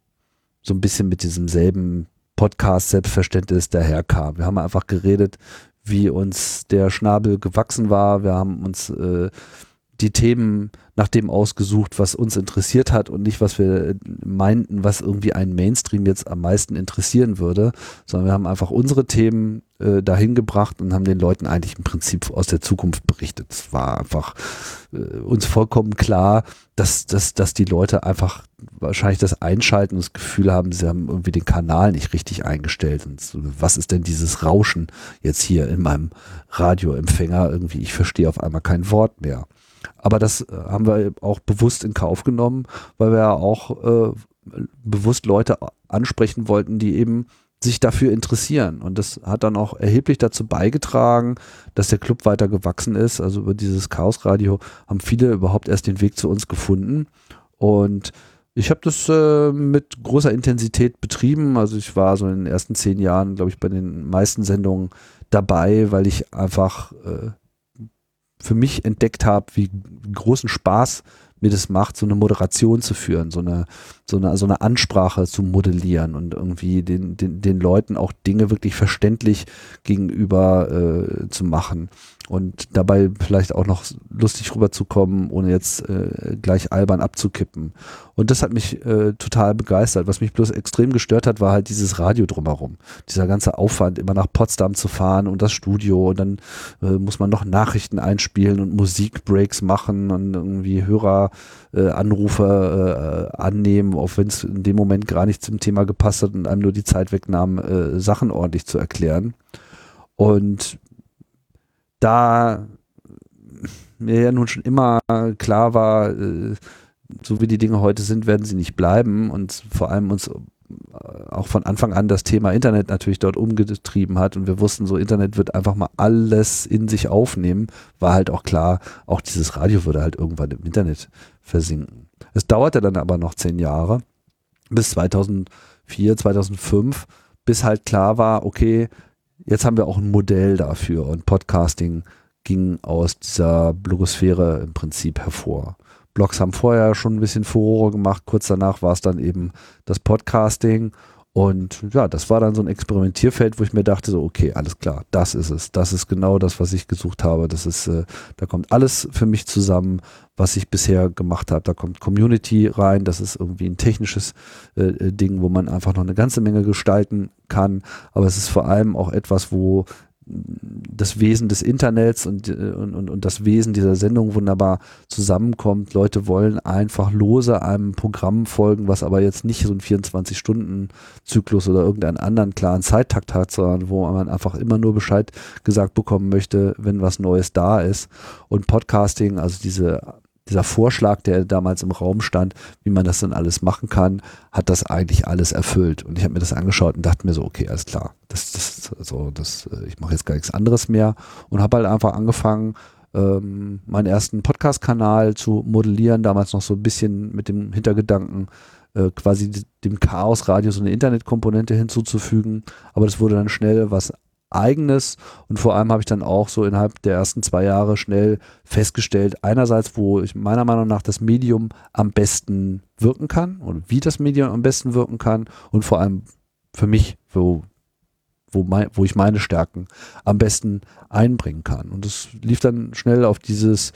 so ein bisschen mit diesem selben Podcast-Selbstverständnis daherkam. Wir haben einfach geredet, wie uns der Schnabel gewachsen war. Wir haben uns äh, die Themen nach dem ausgesucht, was uns interessiert hat, und nicht, was wir meinten, was irgendwie einen Mainstream jetzt am meisten interessieren würde, sondern wir haben einfach unsere Themen äh, dahin gebracht und haben den Leuten eigentlich im Prinzip aus der Zukunft berichtet. Es war einfach äh, uns vollkommen klar, dass, dass, dass die Leute einfach wahrscheinlich das Einschalten und das Gefühl haben, sie haben irgendwie den Kanal nicht richtig eingestellt. Und so, was ist denn dieses Rauschen jetzt hier in meinem Radioempfänger? Irgendwie, ich verstehe auf einmal kein Wort mehr. Aber das äh, haben wir auch bewusst in Kauf genommen, weil wir ja auch äh, bewusst Leute ansprechen wollten, die eben sich dafür interessieren. Und das hat dann auch erheblich dazu beigetragen, dass der Club weiter gewachsen ist. Also über dieses Chaos Radio haben viele überhaupt erst den Weg zu uns gefunden. Und ich habe das äh, mit großer Intensität betrieben. Also ich war so in den ersten zehn Jahren, glaube ich, bei den meisten Sendungen dabei, weil ich einfach äh, für mich entdeckt habe, wie großen Spaß mir das macht, so eine Moderation zu führen, so eine, so eine, so eine Ansprache zu modellieren und irgendwie den, den, den Leuten auch Dinge wirklich verständlich gegenüber äh, zu machen und dabei vielleicht auch noch lustig rüberzukommen, ohne jetzt äh, gleich albern abzukippen. Und das hat mich äh, total begeistert. Was mich bloß extrem gestört hat, war halt dieses Radio drumherum. Dieser ganze Aufwand, immer nach Potsdam zu fahren und das Studio, und dann äh, muss man noch Nachrichten einspielen und Musikbreaks machen und irgendwie Höreranrufe äh, annehmen, auch wenn es in dem Moment gar nicht zum Thema gepasst hat und einem nur die Zeit wegnahm, äh, Sachen ordentlich zu erklären. Und da mir ja nun schon immer klar war, äh, so wie die Dinge heute sind, werden sie nicht bleiben, und vor allem uns auch von Anfang an das Thema Internet natürlich dort umgetrieben hat, und wir wussten, so Internet wird einfach mal alles in sich aufnehmen, war halt auch klar, auch dieses Radio würde halt irgendwann im Internet versinken. Es dauerte dann aber noch zehn Jahre, bis zweitausendvier, zweitausendfünf, bis halt klar war, okay, jetzt haben wir auch ein Modell dafür, und Podcasting ging aus dieser Blogosphäre im Prinzip hervor. Blogs haben vorher schon ein bisschen Furore gemacht, kurz danach war es dann eben das Podcasting, Und ja, das war dann so ein Experimentierfeld, wo ich mir dachte, so okay, alles klar, das ist es. Das ist genau das, was ich gesucht habe. Das ist, äh, da kommt alles für mich zusammen, was ich bisher gemacht habe. Da kommt Community rein, das ist irgendwie ein technisches äh, Ding, wo man einfach noch eine ganze Menge gestalten kann. Aber es ist vor allem auch etwas, wo das Wesen des Internets und, und, und, und das Wesen dieser Sendung wunderbar zusammenkommt. Leute wollen einfach lose einem Programm folgen, was aber jetzt nicht so einen vierundzwanzig-Stunden-Zyklus oder irgendeinen anderen klaren Zeittakt hat, sondern wo man einfach immer nur Bescheid gesagt bekommen möchte, wenn was Neues da ist. Und Podcasting, also diese dieser Vorschlag, der damals im Raum stand, wie man das dann alles machen kann, hat das eigentlich alles erfüllt. Und ich habe mir das angeschaut und dachte mir so, okay, alles klar, das, das, also das, ich mache jetzt gar nichts anderes mehr und habe halt einfach angefangen, ähm, meinen ersten Podcast-Kanal zu modellieren, damals noch so ein bisschen mit dem Hintergedanken, äh, quasi dem Chaos-Radio so eine Internetkomponente hinzuzufügen, aber das wurde dann schnell was Eigenes und vor allem habe ich dann auch so innerhalb der ersten zwei Jahre schnell festgestellt, einerseits, wo ich meiner Meinung nach das Medium am besten wirken kann oder wie das Medium am besten wirken kann und vor allem für mich, wo, wo, mein, wo ich meine Stärken am besten einbringen kann. Und es lief dann schnell auf dieses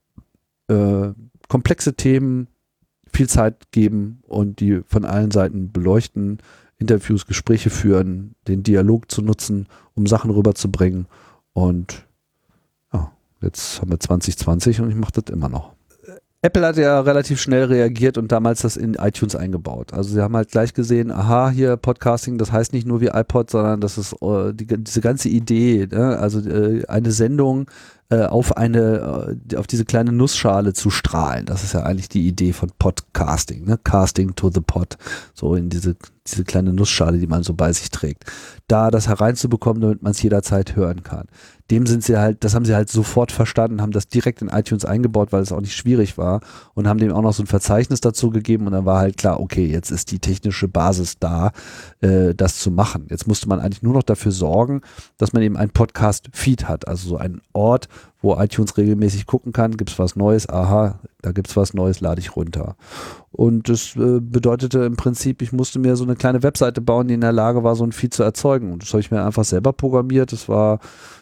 äh, komplexe Themen, viel Zeit geben und die von allen Seiten beleuchten, Interviews, Gespräche führen, den Dialog zu nutzen, um Sachen rüberzubringen. Und ja, jetzt haben wir zwanzig zwanzig und ich mache das immer noch. Apple hat ja relativ schnell reagiert und damals das in iTunes eingebaut. Also sie haben halt gleich gesehen, aha, hier Podcasting, das heißt nicht nur wie iPod, sondern das ist äh, die, diese ganze Idee, ne? Also äh, eine Sendung äh, auf eine, äh, auf diese kleine Nussschale zu strahlen. Das ist ja eigentlich die Idee von Podcasting, ne? Casting to the Pod, so in diese, diese kleine Nussschale, die man so bei sich trägt. Da das hereinzubekommen, damit man es jederzeit hören kann. Dem sind sie halt, das haben sie halt sofort verstanden, haben das direkt in iTunes eingebaut, weil es auch nicht schwierig war und haben dem auch noch so ein Verzeichnis dazu gegeben und dann war halt klar, okay, jetzt ist die technische Basis da, äh, das zu machen. Jetzt musste man eigentlich nur noch dafür sorgen, dass man eben einen Podcast-Feed hat, also so einen Ort, wo iTunes regelmäßig gucken kann, gibt es was Neues, aha, da gibt es was Neues, lade ich runter. Und das äh, bedeutete im Prinzip, ich musste mir so eine kleine Webseite bauen, die in der Lage war, so ein Feed zu erzeugen. Und das habe ich mir einfach selber programmiert. Das war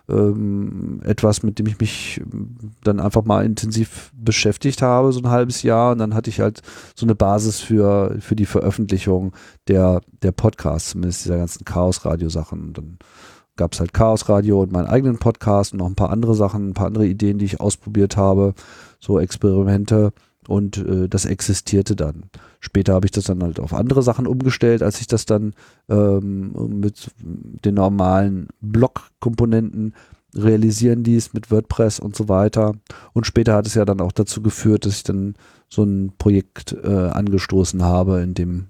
ähm, etwas, mit dem ich mich dann einfach mal intensiv beschäftigt habe, so ein halbes Jahr. Und dann hatte ich halt so eine Basis für, für die Veröffentlichung der, der Podcasts, zumindest dieser ganzen Chaos-Radio-Sachen. Und dann gab es halt Chaos Radio und meinen eigenen Podcast und noch ein paar andere Sachen, ein paar andere Ideen, die ich ausprobiert habe, so Experimente und äh, das existierte dann. Später habe ich das dann halt auf andere Sachen umgestellt, als ich das dann ähm, mit den normalen Blog-Komponenten realisieren ließ, mit WordPress und so weiter. Und später hat es ja dann auch dazu geführt, dass ich dann so ein Projekt äh, angestoßen habe, in dem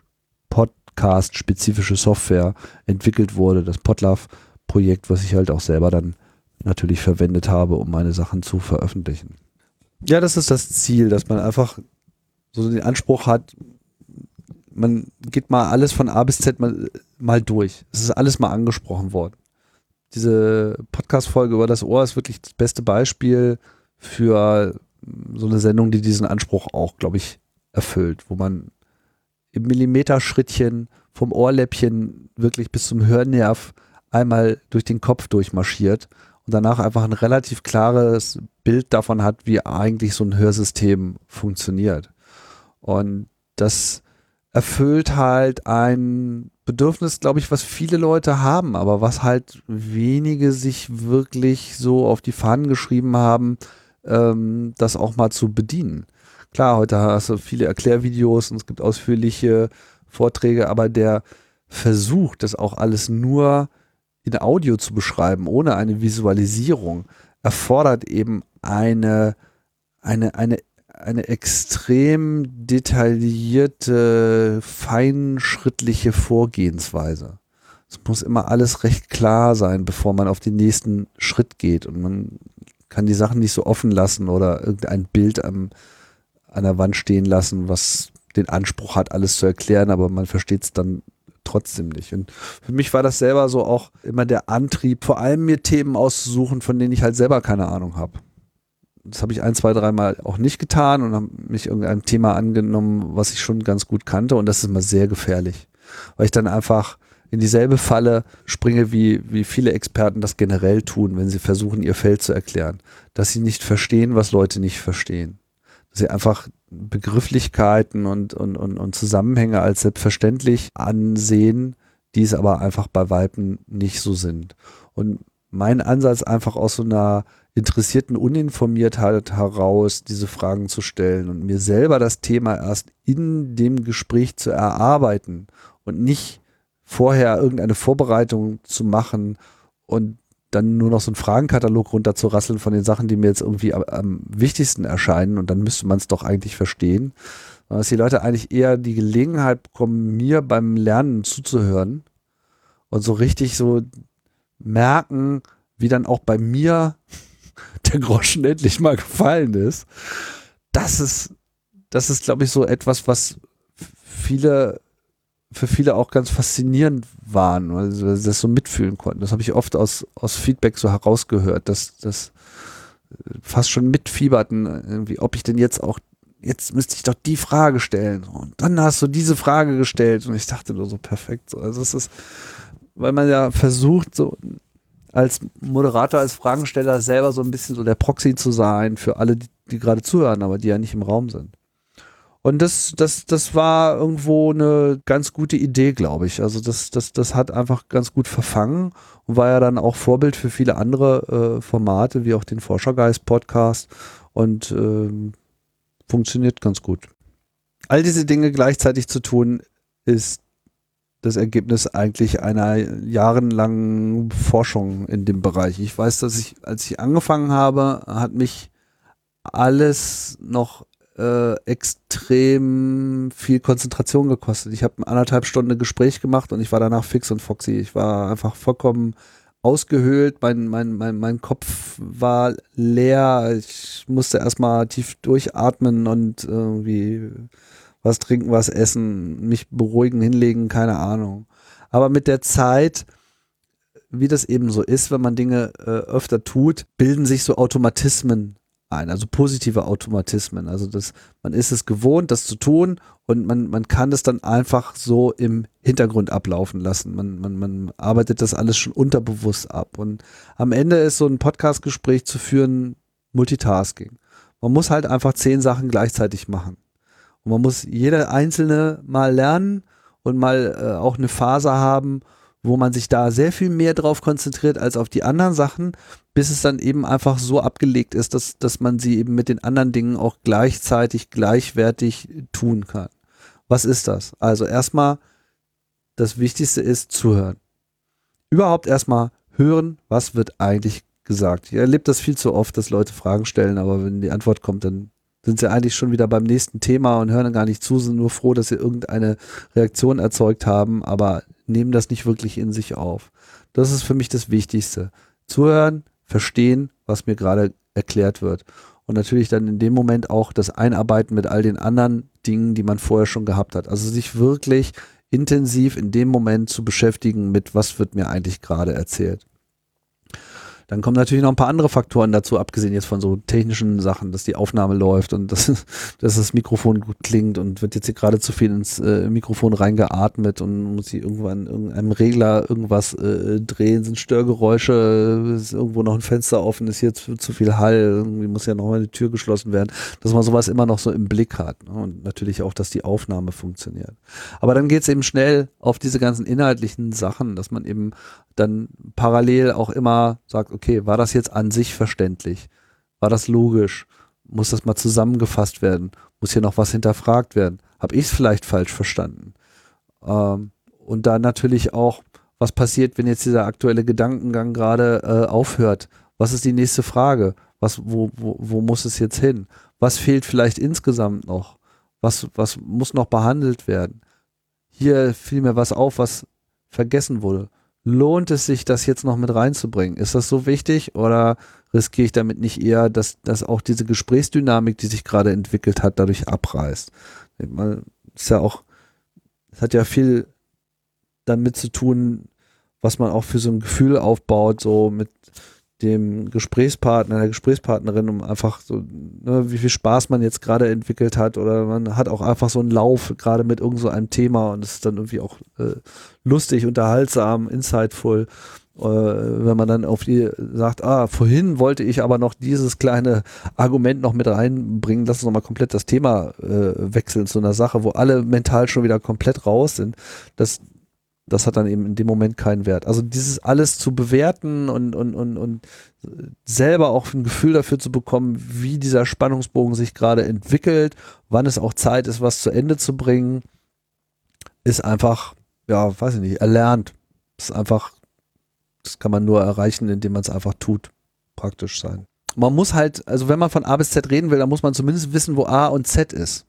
Podcast-spezifische Software entwickelt wurde, das Podlove-Projekt, was ich halt auch selber dann natürlich verwendet habe, um meine Sachen zu veröffentlichen. Ja, das ist das Ziel, dass man einfach so den Anspruch hat, man geht mal alles von A bis Z mal, mal durch. Es ist alles mal angesprochen worden. Diese Podcast-Folge über das Ohr ist wirklich das beste Beispiel für so eine Sendung, die diesen Anspruch auch, glaube ich, erfüllt, wo man im Millimeterschrittchen vom Ohrläppchen wirklich bis zum Hörnerv einmal durch den Kopf durchmarschiert und danach einfach ein relativ klares Bild davon hat, wie eigentlich so ein Hörsystem funktioniert. Und das erfüllt halt ein Bedürfnis, glaube ich, was viele Leute haben, aber was halt wenige sich wirklich so auf die Fahnen geschrieben haben, ähm, das auch mal zu bedienen. Klar, heute hast du viele Erklärvideos und es gibt ausführliche Vorträge, aber der Versuch, das auch alles nur in Audio zu beschreiben, ohne eine Visualisierung, erfordert eben eine, eine, eine, eine extrem detaillierte, feinschrittliche Vorgehensweise. Es muss immer alles recht klar sein, bevor man auf den nächsten Schritt geht und man kann die Sachen nicht so offen lassen oder irgendein Bild am an der Wand stehen lassen, was den Anspruch hat, alles zu erklären, aber man versteht es dann trotzdem nicht. Und für mich war das selber so auch immer der Antrieb, vor allem mir Themen auszusuchen, von denen ich halt selber keine Ahnung habe. Das habe ich ein, zwei, dreimal auch nicht getan und habe mich irgendeinem Thema angenommen, was ich schon ganz gut kannte und das ist immer sehr gefährlich. weil ich dann einfach in dieselbe Falle springe, wie, wie viele Experten das generell tun, wenn sie versuchen, ihr Feld zu erklären. Dass sie nicht verstehen, was Leute nicht verstehen. Dass sie einfach Begrifflichkeiten und, und, und, und Zusammenhänge als selbstverständlich ansehen, die es aber einfach bei Weitem nicht so sind. Und mein Ansatz einfach aus so einer interessierten Uninformiertheit heraus, diese Fragen zu stellen und mir selber das Thema erst in dem Gespräch zu erarbeiten und nicht vorher irgendeine Vorbereitung zu machen und dann nur noch so einen Fragenkatalog runterzurasseln von den Sachen, die mir jetzt irgendwie am, am wichtigsten erscheinen und dann müsste man es doch eigentlich verstehen. Dass die Leute eigentlich eher die Gelegenheit bekommen, mir beim Lernen zuzuhören und so richtig so merken, wie dann auch bei mir der Groschen endlich mal gefallen ist. Das ist, das ist, glaube ich, so etwas, was viele für viele auch ganz faszinierend waren, weil sie das so mitfühlen konnten. Das habe ich oft aus, aus Feedback so herausgehört, dass das fast schon mitfieberten, irgendwie, ob ich denn jetzt auch, jetzt müsste ich doch die Frage stellen. Und dann hast du diese Frage gestellt und ich dachte nur so perfekt. Also es ist, weil man ja versucht, so als Moderator, als Fragensteller selber so ein bisschen so der Proxy zu sein für alle, die, die gerade zuhören, aber die ja nicht im Raum sind. Und das, das, das war irgendwo eine ganz gute Idee, glaube ich. Also das, das, das hat einfach ganz gut verfangen und war ja dann auch Vorbild für viele andere äh, Formate, wie auch den Forschergeist-Podcast und ähm, funktioniert ganz gut. All diese Dinge gleichzeitig zu tun, ist das Ergebnis eigentlich einer jahrelangen Forschung in dem Bereich. Ich weiß, dass ich, als ich angefangen habe, hat mich alles noch Äh, extrem viel Konzentration gekostet. Ich habe anderthalb Stunden Gespräch gemacht und ich war danach fix und foxy. Ich war einfach vollkommen ausgehöhlt, mein, mein, mein, mein Kopf war leer. Ich musste erstmal tief durchatmen und irgendwie was trinken, was essen, mich beruhigen, hinlegen, keine Ahnung. Aber mit der Zeit, wie das eben so ist, wenn man Dinge äh, öfter tut, bilden sich so Automatismen ein, also positive Automatismen. Also das, man ist es gewohnt, das zu tun und man, man kann das dann einfach so im Hintergrund ablaufen lassen. Man, man, man arbeitet das alles schon unterbewusst ab. Und am Ende ist so ein Podcast-Gespräch zu führen Multitasking. Man muss halt einfach zehn Sachen gleichzeitig machen. Und man muss jede einzelne mal lernen und mal äh, auch eine Phase haben, wo man sich da sehr viel mehr drauf konzentriert als auf die anderen Sachen, bis es dann eben einfach so abgelegt ist, dass, dass man sie eben mit den anderen Dingen auch gleichzeitig, gleichwertig tun kann. Was ist das? Also erstmal, das Wichtigste ist zuhören. Überhaupt erstmal hören, was wird eigentlich gesagt. Ich erlebe das viel zu oft, dass Leute Fragen stellen, aber wenn die Antwort kommt, dann sind sie eigentlich schon wieder beim nächsten Thema und hören dann gar nicht zu, sind nur froh, dass sie irgendeine Reaktion erzeugt haben, aber nehmen das nicht wirklich in sich auf. Das ist für mich das Wichtigste. Zuhören, verstehen, was mir gerade erklärt wird. Und natürlich dann in dem Moment auch das Einarbeiten mit all den anderen Dingen, die man vorher schon gehabt hat. Also sich wirklich intensiv in dem Moment zu beschäftigen mit, was wird mir eigentlich gerade erzählt. Dann kommen natürlich noch ein paar andere Faktoren dazu, abgesehen jetzt von so technischen Sachen, dass die Aufnahme läuft und dass, dass das Mikrofon gut klingt und wird jetzt hier gerade zu viel ins äh, Mikrofon reingeatmet und muss hier irgendwann in irgendeinem Regler irgendwas äh, drehen, sind Störgeräusche, ist irgendwo noch ein Fenster offen, ist hier zu, zu viel Hall, irgendwie muss ja noch mal eine Tür geschlossen werden, dass man sowas immer noch so im Blick hat, ne? Und natürlich auch, dass die Aufnahme funktioniert. Aber dann geht es eben schnell auf diese ganzen inhaltlichen Sachen, dass man eben dann parallel auch immer sagt, okay, war das jetzt an sich verständlich? War das logisch? Muss das mal zusammengefasst werden? Muss hier noch was hinterfragt werden? Habe ich es vielleicht falsch verstanden? Ähm, und dann natürlich auch, was passiert, wenn jetzt dieser aktuelle Gedankengang gerade äh, aufhört? Was ist die nächste Frage? Was, wo, wo, wo muss es jetzt hin? Was fehlt vielleicht insgesamt noch? Was, was muss noch behandelt werden? Hier fiel mir was auf, was vergessen wurde. Lohnt es sich, das jetzt noch mit reinzubringen? Ist das so wichtig oder riskiere ich damit nicht eher, dass, dass auch diese Gesprächsdynamik, die sich gerade entwickelt hat, dadurch abreißt? Man ist ja auch, es hat ja viel damit zu tun, was man auch für so ein Gefühl aufbaut, so mit dem Gesprächspartner, der Gesprächspartnerin, um einfach so, ne, wie viel Spaß man jetzt gerade entwickelt hat, oder man hat auch einfach so einen Lauf gerade mit irgend so einem Thema und es ist dann irgendwie auch äh, lustig, unterhaltsam, insightful, äh, wenn man dann auf die sagt, ah, vorhin wollte ich aber noch dieses kleine Argument noch mit reinbringen, lass uns nochmal komplett das Thema äh, wechseln zu einer Sache, wo alle mental schon wieder komplett raus sind. Das Das hat dann eben in dem Moment keinen Wert. Also dieses alles zu bewerten und, und, und, und selber auch ein Gefühl dafür zu bekommen, wie dieser Spannungsbogen sich gerade entwickelt, wann es auch Zeit ist, was zu Ende zu bringen, ist einfach, ja, weiß ich nicht, erlernt. Ist einfach, das kann man nur erreichen, indem man es einfach tut. Praktisch sein. Man muss halt, also wenn man von A bis Z reden will, dann muss man zumindest wissen, wo A und Z ist.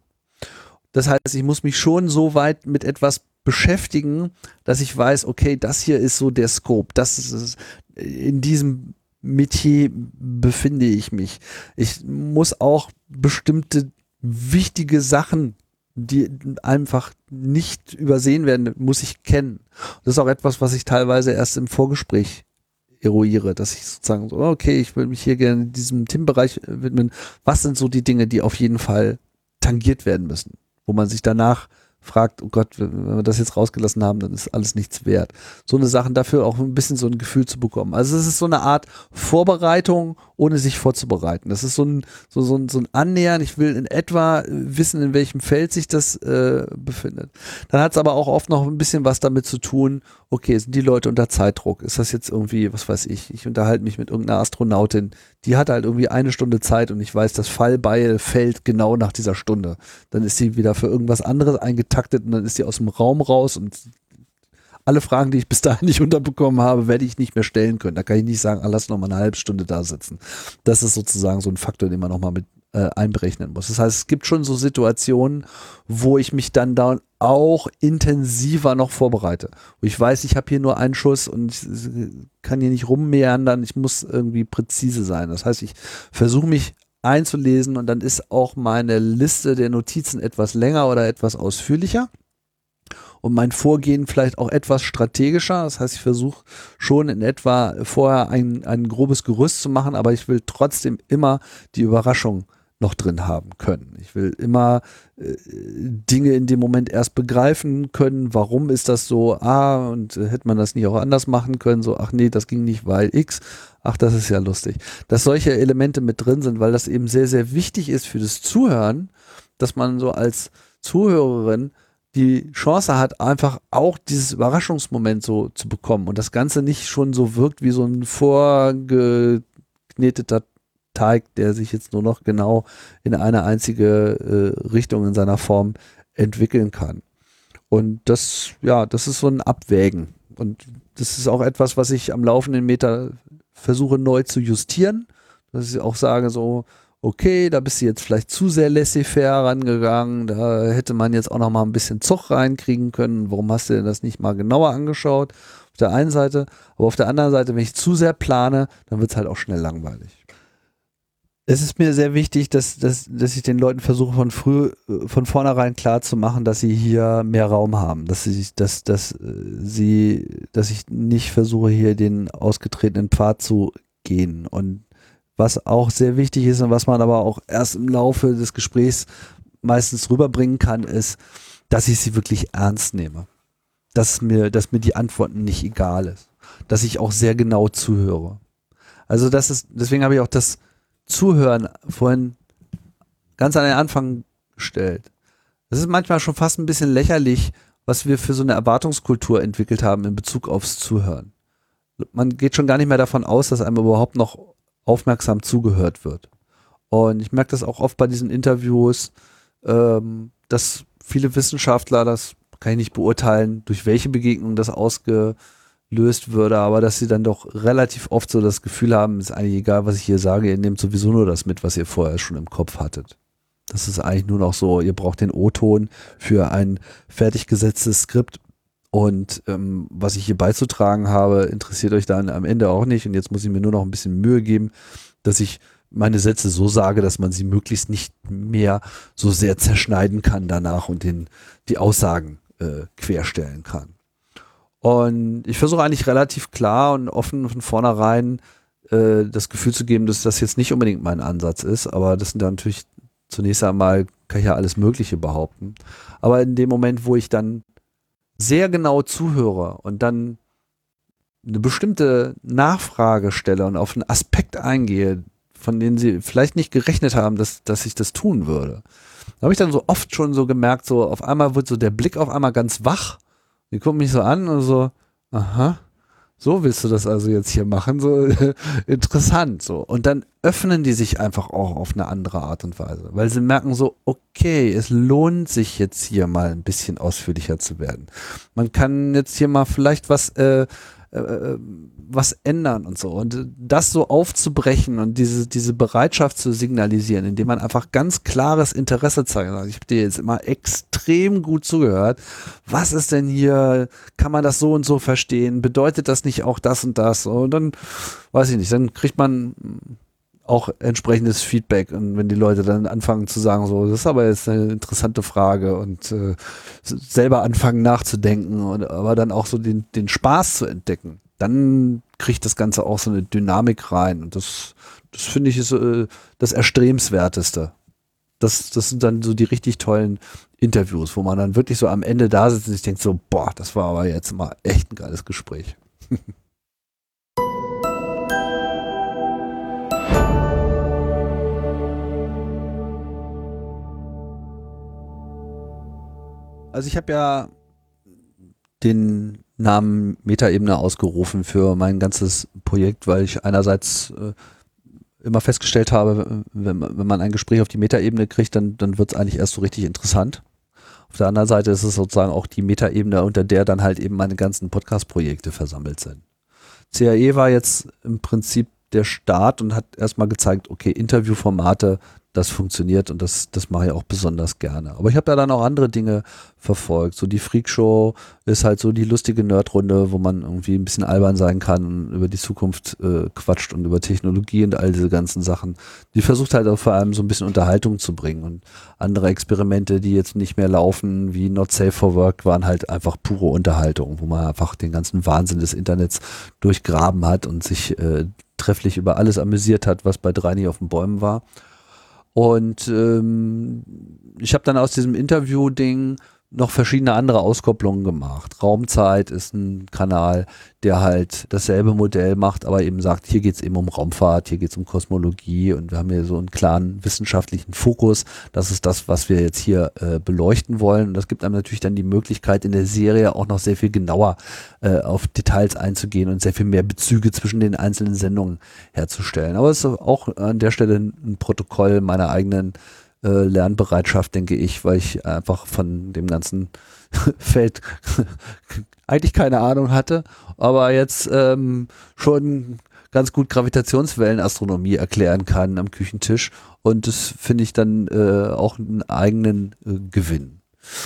Das heißt, ich muss mich schon so weit mit etwas beschäftigen, dass ich weiß, okay, das hier ist so der Scope, das ist, in diesem Metier befinde ich mich. Ich muss auch bestimmte wichtige Sachen, die einfach nicht übersehen werden, muss ich kennen. Das ist auch etwas, was ich teilweise erst im Vorgespräch eruiere, dass ich sozusagen so, okay, ich will mich hier gerne diesem Themenbereich widmen. Was sind so die Dinge, die auf jeden Fall tangiert werden müssen, wo man sich danach fragt, oh Gott, wenn wir das jetzt rausgelassen haben, dann ist alles nichts wert. So eine Sache dafür auch ein bisschen so ein Gefühl zu bekommen. Also es ist so eine Art Vorbereitung, ohne sich vorzubereiten. Das ist so ein, so, so ein, so ein Annähern. Ich will in etwa wissen, in welchem Feld sich das äh, befindet. Dann hat es aber auch oft noch ein bisschen was damit zu tun, okay, sind die Leute unter Zeitdruck? Ist das jetzt irgendwie, was weiß ich, ich unterhalte mich mit irgendeiner Astronautin, die hat halt irgendwie eine Stunde Zeit und ich weiß, das Fallbeil fällt genau nach dieser Stunde. Dann ist sie wieder für irgendwas anderes eingetaktet und dann ist sie aus dem Raum raus und alle Fragen, die ich bis dahin nicht unterbekommen habe, werde ich nicht mehr stellen können. Da kann ich nicht sagen, ah, lass noch mal eine halbe Stunde da sitzen. Das ist sozusagen so ein Faktor, den man noch mal mit äh, einberechnen muss. Das heißt, es gibt schon so Situationen, wo ich mich dann da auch intensiver noch vorbereite. Wo ich weiß, ich habe hier nur einen Schuss und ich kann hier nicht rummeandern, ich muss irgendwie präzise sein. Das heißt, ich versuche mich einzulesen und dann ist auch meine Liste der Notizen etwas länger oder etwas ausführlicher. Und mein Vorgehen vielleicht auch etwas strategischer. Das heißt, ich versuche schon in etwa vorher ein, ein grobes Gerüst zu machen, aber ich will trotzdem immer die Überraschung noch drin haben können. Ich will immer äh, Dinge in dem Moment erst begreifen können. Warum ist das so? Ah, und äh, hätte man das nicht auch anders machen können? So, ach nee, das ging nicht, weil X. Ach, das ist ja lustig. Dass solche Elemente mit drin sind, weil das eben sehr, sehr wichtig ist für das Zuhören, dass man so als Zuhörerin die Chance hat, einfach auch dieses Überraschungsmoment so zu bekommen und das Ganze nicht schon so wirkt wie so ein vorgekneteter Teig, der sich jetzt nur noch genau in eine einzige äh, Richtung in seiner Form entwickeln kann. Und das, ja, das ist so ein Abwägen. Und das ist auch etwas, was ich am laufenden Meter versuche neu zu justieren, dass ich auch sage so, okay, da bist du jetzt vielleicht zu sehr laissez-faire rangegangen, da hätte man jetzt auch noch mal ein bisschen Zug reinkriegen können, warum hast du denn das nicht mal genauer angeschaut? Auf der einen Seite, aber auf der anderen Seite, wenn ich zu sehr plane, dann wird es halt auch schnell langweilig. Es ist mir sehr wichtig, dass, dass, dass ich den Leuten versuche, von früh, von vornherein klar zu machen, dass sie hier mehr Raum haben, dass sie, dass, dass sie, dass ich nicht versuche, hier den ausgetretenen Pfad zu gehen. Und was auch sehr wichtig ist und was man aber auch erst im Laufe des Gesprächs meistens rüberbringen kann, ist, dass ich sie wirklich ernst nehme. Dass mir, dass mir die Antworten nicht egal ist. Dass ich auch sehr genau zuhöre. Also das ist, deswegen habe ich auch das Zuhören vorhin ganz an den Anfang gestellt. Das ist manchmal schon fast ein bisschen lächerlich, was wir für so eine Erwartungskultur entwickelt haben in Bezug aufs Zuhören. Man geht schon gar nicht mehr davon aus, dass einem überhaupt noch aufmerksam zugehört wird. Und ich merke das auch oft bei diesen Interviews, ähm, dass viele Wissenschaftler, das kann ich nicht beurteilen, durch welche Begegnung das ausgelöst würde, aber dass sie dann doch relativ oft so das Gefühl haben, ist eigentlich egal, was ich hier sage, ihr nehmt sowieso nur das mit, was ihr vorher schon im Kopf hattet. Das ist eigentlich nur noch so, ihr braucht den O-Ton für ein fertig gesetztes Skript und ähm, was ich hier beizutragen habe, interessiert euch dann am Ende auch nicht und jetzt muss ich mir nur noch ein bisschen Mühe geben, dass ich meine Sätze so sage, dass man sie möglichst nicht mehr so sehr zerschneiden kann danach und den, die Aussagen äh, querstellen kann. Und ich versuche eigentlich relativ klar und offen von vornherein äh, das Gefühl zu geben, dass das jetzt nicht unbedingt mein Ansatz ist, aber das sind dann natürlich zunächst einmal, kann ich ja alles Mögliche behaupten. Aber in dem Moment, wo ich dann sehr genau zuhöre und dann eine bestimmte Nachfrage stelle und auf einen Aspekt eingehe, von denen sie vielleicht nicht gerechnet haben, dass, dass ich das tun würde. Da habe ich dann so oft schon so gemerkt, so auf einmal wird so der Blick auf einmal ganz wach. Die gucken mich so an und so, aha, so willst du das also jetzt hier machen, so interessant, so. Und dann öffnen die sich einfach auch auf eine andere Art und Weise, weil sie merken so, okay, es lohnt sich jetzt hier mal ein bisschen ausführlicher zu werden. Man kann jetzt hier mal vielleicht was, äh, äh, was ändern und so. Und das so aufzubrechen und diese, diese Bereitschaft zu signalisieren, indem man einfach ganz klares Interesse zeigt. Also ich habe dir jetzt immer extrem gut zugehört. Was ist denn hier? Kann man das so und so verstehen? Bedeutet das nicht auch das und das? Und dann, weiß ich nicht, dann kriegt man auch entsprechendes Feedback. Und wenn die Leute dann anfangen zu sagen, so, das ist aber jetzt eine interessante Frage und äh, selber anfangen nachzudenken und aber dann auch so den, den Spaß zu entdecken, dann kriegt das Ganze auch so eine Dynamik rein. Und das, das finde ich ist äh, das Erstrebenswerteste. Das, das sind dann so die richtig tollen Interviews, wo man dann wirklich so am Ende da sitzt und sich denkt so, boah, das war aber jetzt mal echt ein geiles Gespräch. Also ich habe ja den Namen Metaebene ausgerufen für mein ganzes Projekt, weil ich einerseits äh, immer festgestellt habe, wenn, wenn man ein Gespräch auf die Metaebene kriegt, dann, dann wird es eigentlich erst so richtig interessant. Auf der anderen Seite ist es sozusagen auch die Metaebene, unter der dann halt eben meine ganzen Podcast-Projekte versammelt sind. C A E war jetzt im Prinzip der Start und hat erstmal gezeigt, okay, Interviewformate, das funktioniert und das, das mache ich auch besonders gerne. Aber ich habe ja dann auch andere Dinge verfolgt. So die Freakshow ist halt so die lustige Nerdrunde, wo man irgendwie ein bisschen albern sein kann und über die Zukunft äh, quatscht und über Technologie und all diese ganzen Sachen. Die versucht halt auch vor allem so ein bisschen Unterhaltung zu bringen. Und andere Experimente, die jetzt nicht mehr laufen, wie Not Safe for Work, waren halt einfach pure Unterhaltung, wo man einfach den ganzen Wahnsinn des Internets durchgraben hat und sich äh, trefflich über alles amüsiert hat, was bei drei nicht auf den Bäumen war. Und ähm, ich habe dann aus diesem Interview-Ding noch verschiedene andere Auskopplungen gemacht. Raumzeit ist ein Kanal, der halt dasselbe Modell macht, aber eben sagt, hier geht es eben um Raumfahrt, hier geht es um Kosmologie und wir haben hier so einen klaren wissenschaftlichen Fokus. Das ist das, was wir jetzt hier äh, beleuchten wollen. Und das gibt einem natürlich dann die Möglichkeit, in der Serie auch noch sehr viel genauer äh, auf Details einzugehen und sehr viel mehr Bezüge zwischen den einzelnen Sendungen herzustellen. Aber es ist auch an der Stelle ein Protokoll meiner eigenen Lernbereitschaft, denke ich, weil ich einfach von dem ganzen Feld eigentlich keine Ahnung hatte, aber jetzt ähm, schon ganz gut Gravitationswellenastronomie erklären kann am Küchentisch und das finde ich dann äh, auch einen eigenen äh, Gewinn.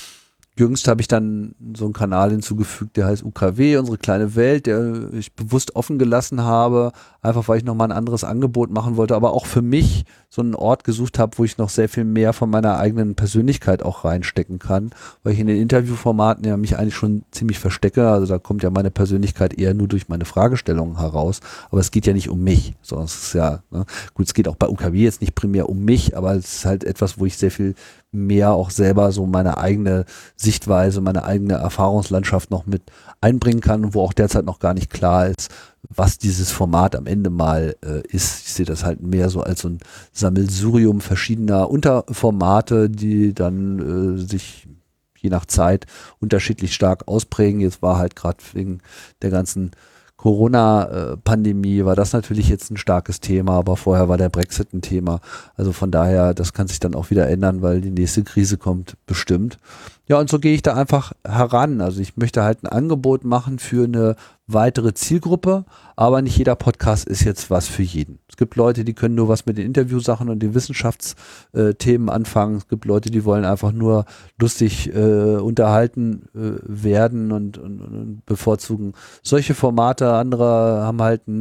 Jüngst habe ich dann so einen Kanal hinzugefügt, der heißt U K W, unsere kleine Welt, der ich bewusst offen gelassen habe, einfach weil ich nochmal ein anderes Angebot machen wollte, aber auch für mich so einen Ort gesucht habe, wo ich noch sehr viel mehr von meiner eigenen Persönlichkeit auch reinstecken kann, weil ich in den Interviewformaten ja mich eigentlich schon ziemlich verstecke, also da kommt ja meine Persönlichkeit eher nur durch meine Fragestellungen heraus, aber es geht ja nicht um mich, sondern es ist ja, ne, gut, es geht auch bei U K W jetzt nicht primär um mich, aber es ist halt etwas, wo ich sehr viel mehr auch selber so meine eigene Sichtweise, meine eigene Erfahrungslandschaft noch mit einbringen kann, wo auch derzeit noch gar nicht klar ist, was dieses Format am Ende mal äh, ist. Ich sehe das halt mehr so als so ein Sammelsurium verschiedener Unterformate, die dann äh, sich je nach Zeit unterschiedlich stark ausprägen. Jetzt war halt gerade wegen der ganzen Corona-Pandemie war das natürlich jetzt ein starkes Thema, aber vorher war der Brexit ein Thema. Also von daher, das kann sich dann auch wieder ändern, weil die nächste Krise kommt bestimmt. Ja, und so gehe ich da einfach heran. Also ich möchte halt ein Angebot machen für eine weitere Zielgruppe, aber nicht jeder Podcast ist jetzt was für jeden. Es gibt Leute, die können nur was mit den Interviewsachen und den Wissenschaftsthemen anfangen. Es gibt Leute, die wollen einfach nur lustig äh, unterhalten äh, werden und, und, und bevorzugen solche Formate. Andere haben halt ein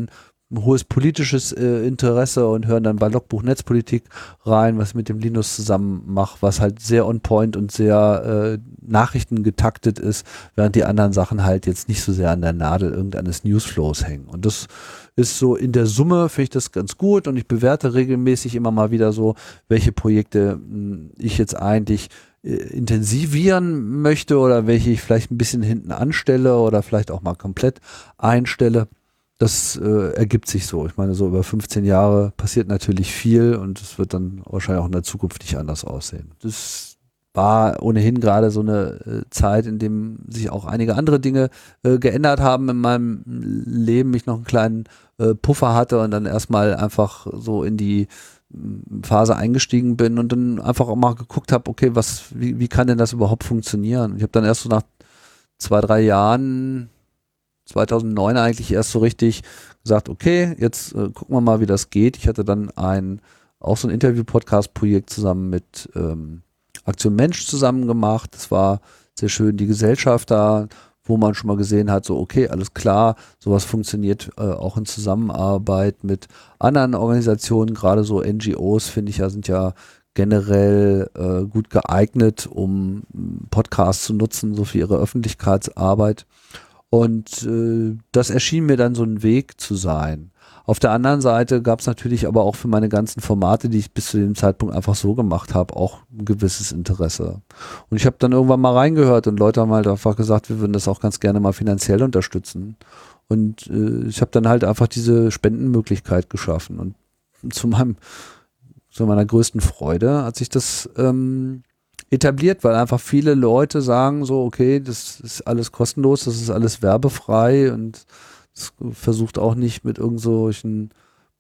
ein hohes politisches äh, Interesse und hören dann bei Logbuch Netzpolitik rein, was ich mit dem Linus zusammen mache, was halt sehr on point und sehr äh, nachrichtengetaktet ist, während die anderen Sachen halt jetzt nicht so sehr an der Nadel irgendeines Newsflows hängen. Und das ist so in der Summe, finde ich das ganz gut und ich bewerte regelmäßig immer mal wieder so, welche Projekte mh, ich jetzt eigentlich äh, intensivieren möchte oder welche ich vielleicht ein bisschen hinten anstelle oder vielleicht auch mal komplett einstelle. Das äh, ergibt sich so. Ich meine, so über fünfzehn Jahre passiert natürlich viel und es wird dann wahrscheinlich auch in der Zukunft nicht anders aussehen. Das war ohnehin gerade so eine äh, Zeit, in dem sich auch einige andere Dinge äh, geändert haben in meinem Leben. Ich noch einen kleinen äh, Puffer hatte und dann erstmal einfach so in die äh, Phase eingestiegen bin und dann einfach auch mal geguckt habe, okay, was, wie, wie kann denn das überhaupt funktionieren? Ich habe dann erst so nach zwei, drei Jahren zweitausendneun eigentlich erst so richtig gesagt, okay, jetzt äh, gucken wir mal, wie das geht. Ich hatte dann ein, auch so ein Interview-Podcast-Projekt zusammen mit ähm, Aktion Mensch zusammen gemacht. Das war sehr schön, die Gesellschaft da, wo man schon mal gesehen hat, so okay, alles klar, sowas funktioniert äh, auch in Zusammenarbeit mit anderen Organisationen, gerade so N G Os, finde ich ja, sind ja generell äh, gut geeignet, um Podcasts zu nutzen, so für ihre Öffentlichkeitsarbeit. Und äh, das erschien mir dann so ein Weg zu sein. Auf der anderen Seite gab es natürlich aber auch für meine ganzen Formate, die ich bis zu dem Zeitpunkt einfach so gemacht habe, auch ein gewisses Interesse. Und ich habe dann irgendwann mal reingehört und Leute haben halt einfach gesagt, wir würden das auch ganz gerne mal finanziell unterstützen. Und äh, ich habe dann halt einfach diese Spendenmöglichkeit geschaffen. Und zu meinem, zu meiner größten Freude hat sich das ähm, etabliert, weil einfach viele Leute sagen so, okay, das ist alles kostenlos, das ist alles werbefrei und es versucht auch nicht mit irgend solchen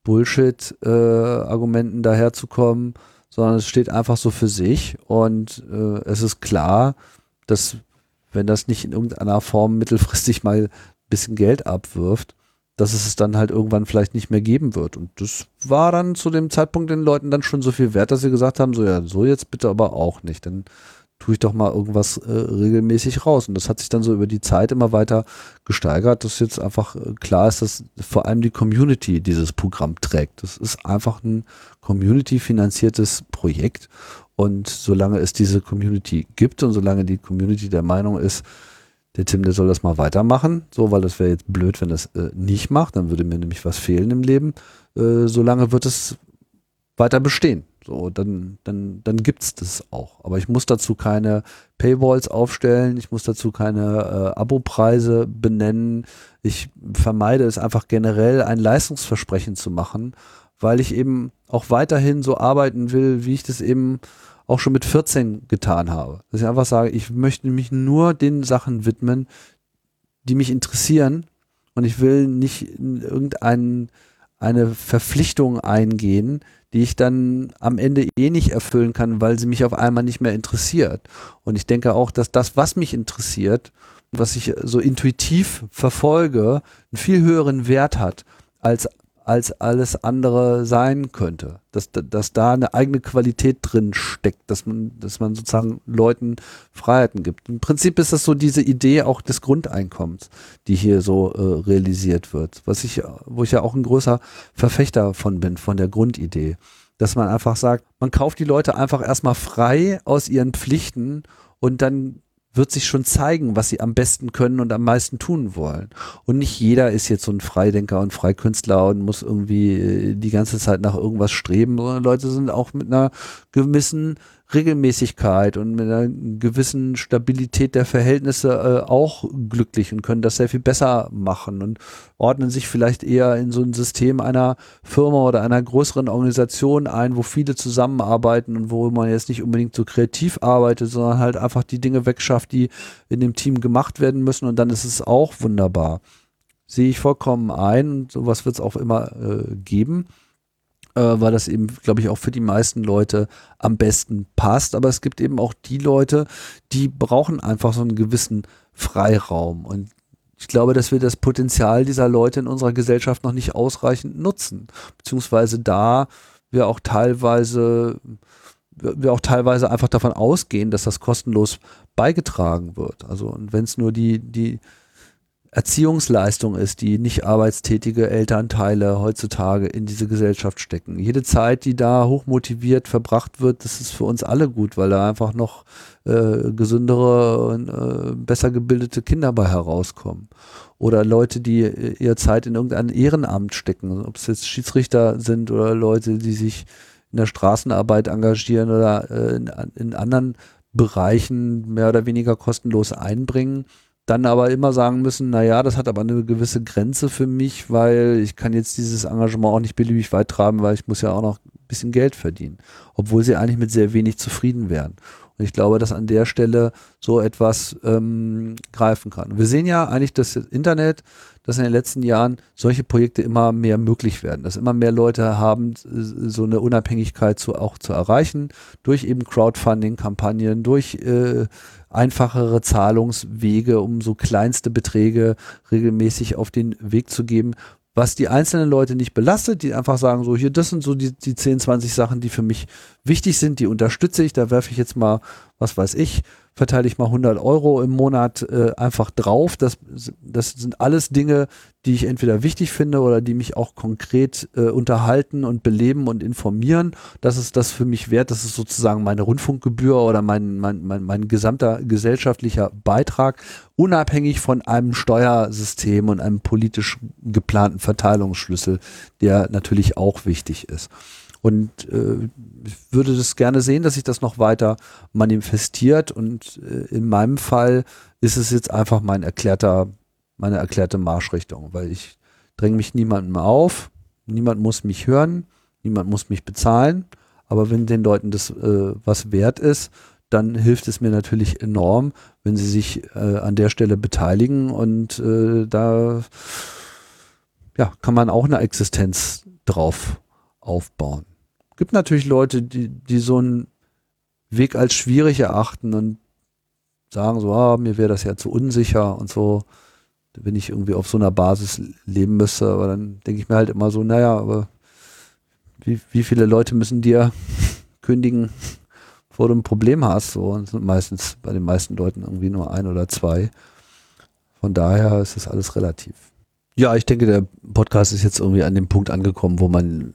Bullshit-Argumenten äh, daherzukommen, sondern es steht einfach so für sich und äh, es ist klar, dass wenn das nicht in irgendeiner Form mittelfristig mal ein bisschen Geld abwirft, dass es es dann halt irgendwann vielleicht nicht mehr geben wird. Und das war dann zu dem Zeitpunkt den Leuten dann schon so viel wert, dass sie gesagt haben, so ja, so jetzt bitte aber auch nicht. Dann tue ich doch mal irgendwas äh, regelmäßig raus. Und das hat sich dann so über die Zeit immer weiter gesteigert, dass jetzt einfach äh, klar ist, dass vor allem die Community dieses Programm trägt. Das ist einfach ein Community-finanziertes Projekt. Und solange es diese Community gibt und solange die Community der Meinung ist, der Tim, der soll das mal weitermachen, so, weil das wäre jetzt blöd, wenn das äh, nicht macht, dann würde mir nämlich was fehlen im Leben. Äh, solange wird es weiter bestehen. So, dann, dann, dann gibt's das auch. Aber ich muss dazu keine Paywalls aufstellen, ich muss dazu keine äh, Abopreise benennen. Ich vermeide es einfach generell, ein Leistungsversprechen zu machen, weil ich eben auch weiterhin so arbeiten will, wie ich das eben auch schon mit vierzehn getan habe. Dass ich einfach sage, ich möchte mich nur den Sachen widmen, die mich interessieren und ich will nicht in irgendeine eine Verpflichtung eingehen, die ich dann am Ende eh nicht erfüllen kann, weil sie mich auf einmal nicht mehr interessiert. Und ich denke auch, dass das, was mich interessiert, was ich so intuitiv verfolge, einen viel höheren Wert hat als als alles andere sein könnte. Dass, dass da eine eigene Qualität drin steckt, dass man, dass man sozusagen Leuten Freiheiten gibt. Im Prinzip ist das so diese Idee auch des Grundeinkommens, die hier so äh, realisiert wird. Was ich, wo ich ja auch ein großer Verfechter von bin, von der Grundidee. Dass man einfach sagt, man kauft die Leute einfach erstmal frei aus ihren Pflichten und dann wird sich schon zeigen, was sie am besten können und am meisten tun wollen. Und nicht jeder ist jetzt so ein Freidenker und Freikünstler und muss irgendwie die ganze Zeit nach irgendwas streben, sondern Leute sind auch mit einer gewissen Regelmäßigkeit und mit einer gewissen Stabilität der Verhältnisse äh, auch glücklich und können das sehr viel besser machen und ordnen sich vielleicht eher in so ein System einer Firma oder einer größeren Organisation ein, wo viele zusammenarbeiten und wo man jetzt nicht unbedingt so kreativ arbeitet, sondern halt einfach die Dinge wegschafft, die in dem Team gemacht werden müssen und dann ist es auch wunderbar. Sehe ich vollkommen ein und sowas wird es auch immer äh, geben. Weil das eben, glaube ich, auch für die meisten Leute am besten passt. Aber es gibt eben auch die Leute, die brauchen einfach so einen gewissen Freiraum. Und ich glaube, dass wir das Potenzial dieser Leute in unserer Gesellschaft noch nicht ausreichend nutzen. Beziehungsweise da wir auch teilweise, wir auch teilweise einfach davon ausgehen, dass das kostenlos beigetragen wird. Also, und wenn es nur die, die Erziehungsleistung ist, die nicht arbeitstätige Elternteile heutzutage in diese Gesellschaft stecken. Jede Zeit, die da hochmotiviert verbracht wird, das ist für uns alle gut, weil da einfach noch äh, gesündere und äh, besser gebildete Kinder bei herauskommen. Oder Leute, die ihre Zeit in irgendein Ehrenamt stecken, ob es jetzt Schiedsrichter sind oder Leute, die sich in der Straßenarbeit engagieren oder äh, in, in anderen Bereichen mehr oder weniger kostenlos einbringen, dann aber immer sagen müssen, naja, das hat aber eine gewisse Grenze für mich, weil ich kann jetzt dieses Engagement auch nicht beliebig weit treiben, weil ich muss ja auch noch ein bisschen Geld verdienen, obwohl sie eigentlich mit sehr wenig zufrieden wären. Und ich glaube, dass an der Stelle so etwas ähm, greifen kann. Wir sehen ja eigentlich das Internet, dass in den letzten Jahren solche Projekte immer mehr möglich werden, dass immer mehr Leute haben, so eine Unabhängigkeit zu, auch zu erreichen, durch eben Crowdfunding-Kampagnen, durch äh, einfachere Zahlungswege, um so kleinste Beträge regelmäßig auf den Weg zu geben, was die einzelnen Leute nicht belastet, die einfach sagen, so hier, das sind so die, die zehn, zwanzig Sachen, die für mich wichtig sind, die unterstütze ich, da werfe ich jetzt mal, was weiß ich, verteile ich mal hundert Euro im Monat äh, einfach drauf. Das, das sind alles Dinge, die ich entweder wichtig finde oder die mich auch konkret äh, unterhalten und beleben und informieren. Das ist das für mich wert. Das ist sozusagen meine Rundfunkgebühr oder mein, mein, mein, mein gesamter gesellschaftlicher Beitrag, unabhängig von einem Steuersystem und einem politisch geplanten Verteilungsschlüssel, der natürlich auch wichtig ist. Und äh, ich würde das gerne sehen, dass sich das noch weiter manifestiert. Und äh, in meinem Fall ist es jetzt einfach mein erklärter, meine erklärte Marschrichtung, weil ich dränge mich niemandem auf, niemand muss mich hören, niemand muss mich bezahlen. Aber wenn den Leuten das äh, was wert ist, dann hilft es mir natürlich enorm, wenn sie sich äh, an der Stelle beteiligen. Und äh, da ja, kann man auch eine Existenz drauf aufbauen. Es gibt natürlich Leute, die, die so einen Weg als schwierig erachten und sagen so, ah, mir wäre das ja zu unsicher und so, wenn ich irgendwie auf so einer Basis leben müsste. Aber dann denke ich mir halt immer so, naja, aber wie, wie viele Leute müssen dir kündigen, bevor du ein Problem hast? So, und sind meistens bei den meisten Leuten irgendwie nur ein oder zwei. Von daher ist das alles relativ. Ja, ich denke, der Podcast ist jetzt irgendwie an dem Punkt angekommen, wo man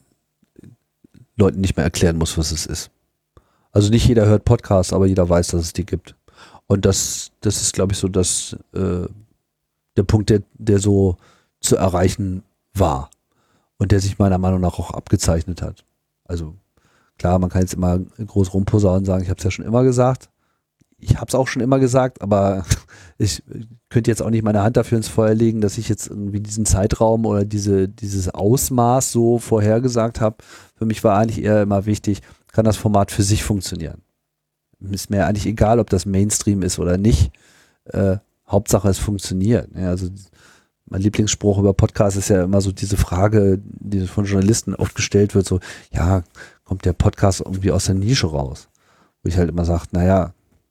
Leuten nicht mehr erklären muss, was es ist. Also nicht jeder hört Podcasts, aber jeder weiß, dass es die gibt. Und das, das ist, glaube ich, so das, äh, der Punkt, der, der so zu erreichen war und der sich meiner Meinung nach auch abgezeichnet hat. Also klar, man kann jetzt immer groß rumposaunen und sagen, ich habe es ja schon immer gesagt. Ich habe es auch schon immer gesagt, aber ich könnte jetzt auch nicht meine Hand dafür ins Feuer legen, dass ich jetzt irgendwie diesen Zeitraum oder diese, dieses Ausmaß so vorhergesagt habe. Für mich war eigentlich eher immer wichtig, kann das Format für sich funktionieren. Ist mir eigentlich egal, ob das Mainstream ist oder nicht. Äh, Hauptsache, es funktioniert. Ja, also mein Lieblingsspruch über Podcasts ist ja immer so diese Frage, die von Journalisten oft gestellt wird, so, ja, kommt der Podcast irgendwie aus der Nische raus? Wo ich halt immer sage, naja,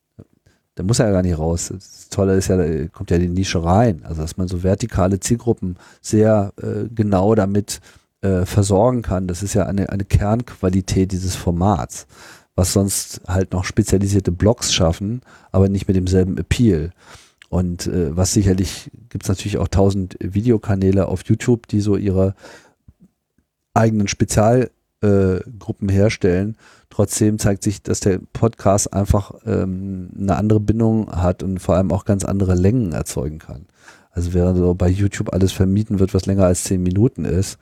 der muss ja gar nicht raus. Das Tolle ist ja, da kommt ja die Nische rein. Also, dass man so vertikale Zielgruppen sehr äh, genau damit äh, versorgen kann. Das ist ja eine, eine Kernqualität dieses Formats, was sonst halt noch spezialisierte Blogs schaffen, aber nicht mit demselben Appeal. Und äh, was sicherlich, gibt es natürlich auch tausend Videokanäle auf YouTube, die so ihre eigenen Spezialgruppen äh, herstellen. Trotzdem zeigt sich, dass der Podcast einfach ähm, eine andere Bindung hat und vor allem auch ganz andere Längen erzeugen kann. Also während so bei YouTube alles vermieden wird, was länger als zehn Minuten ist,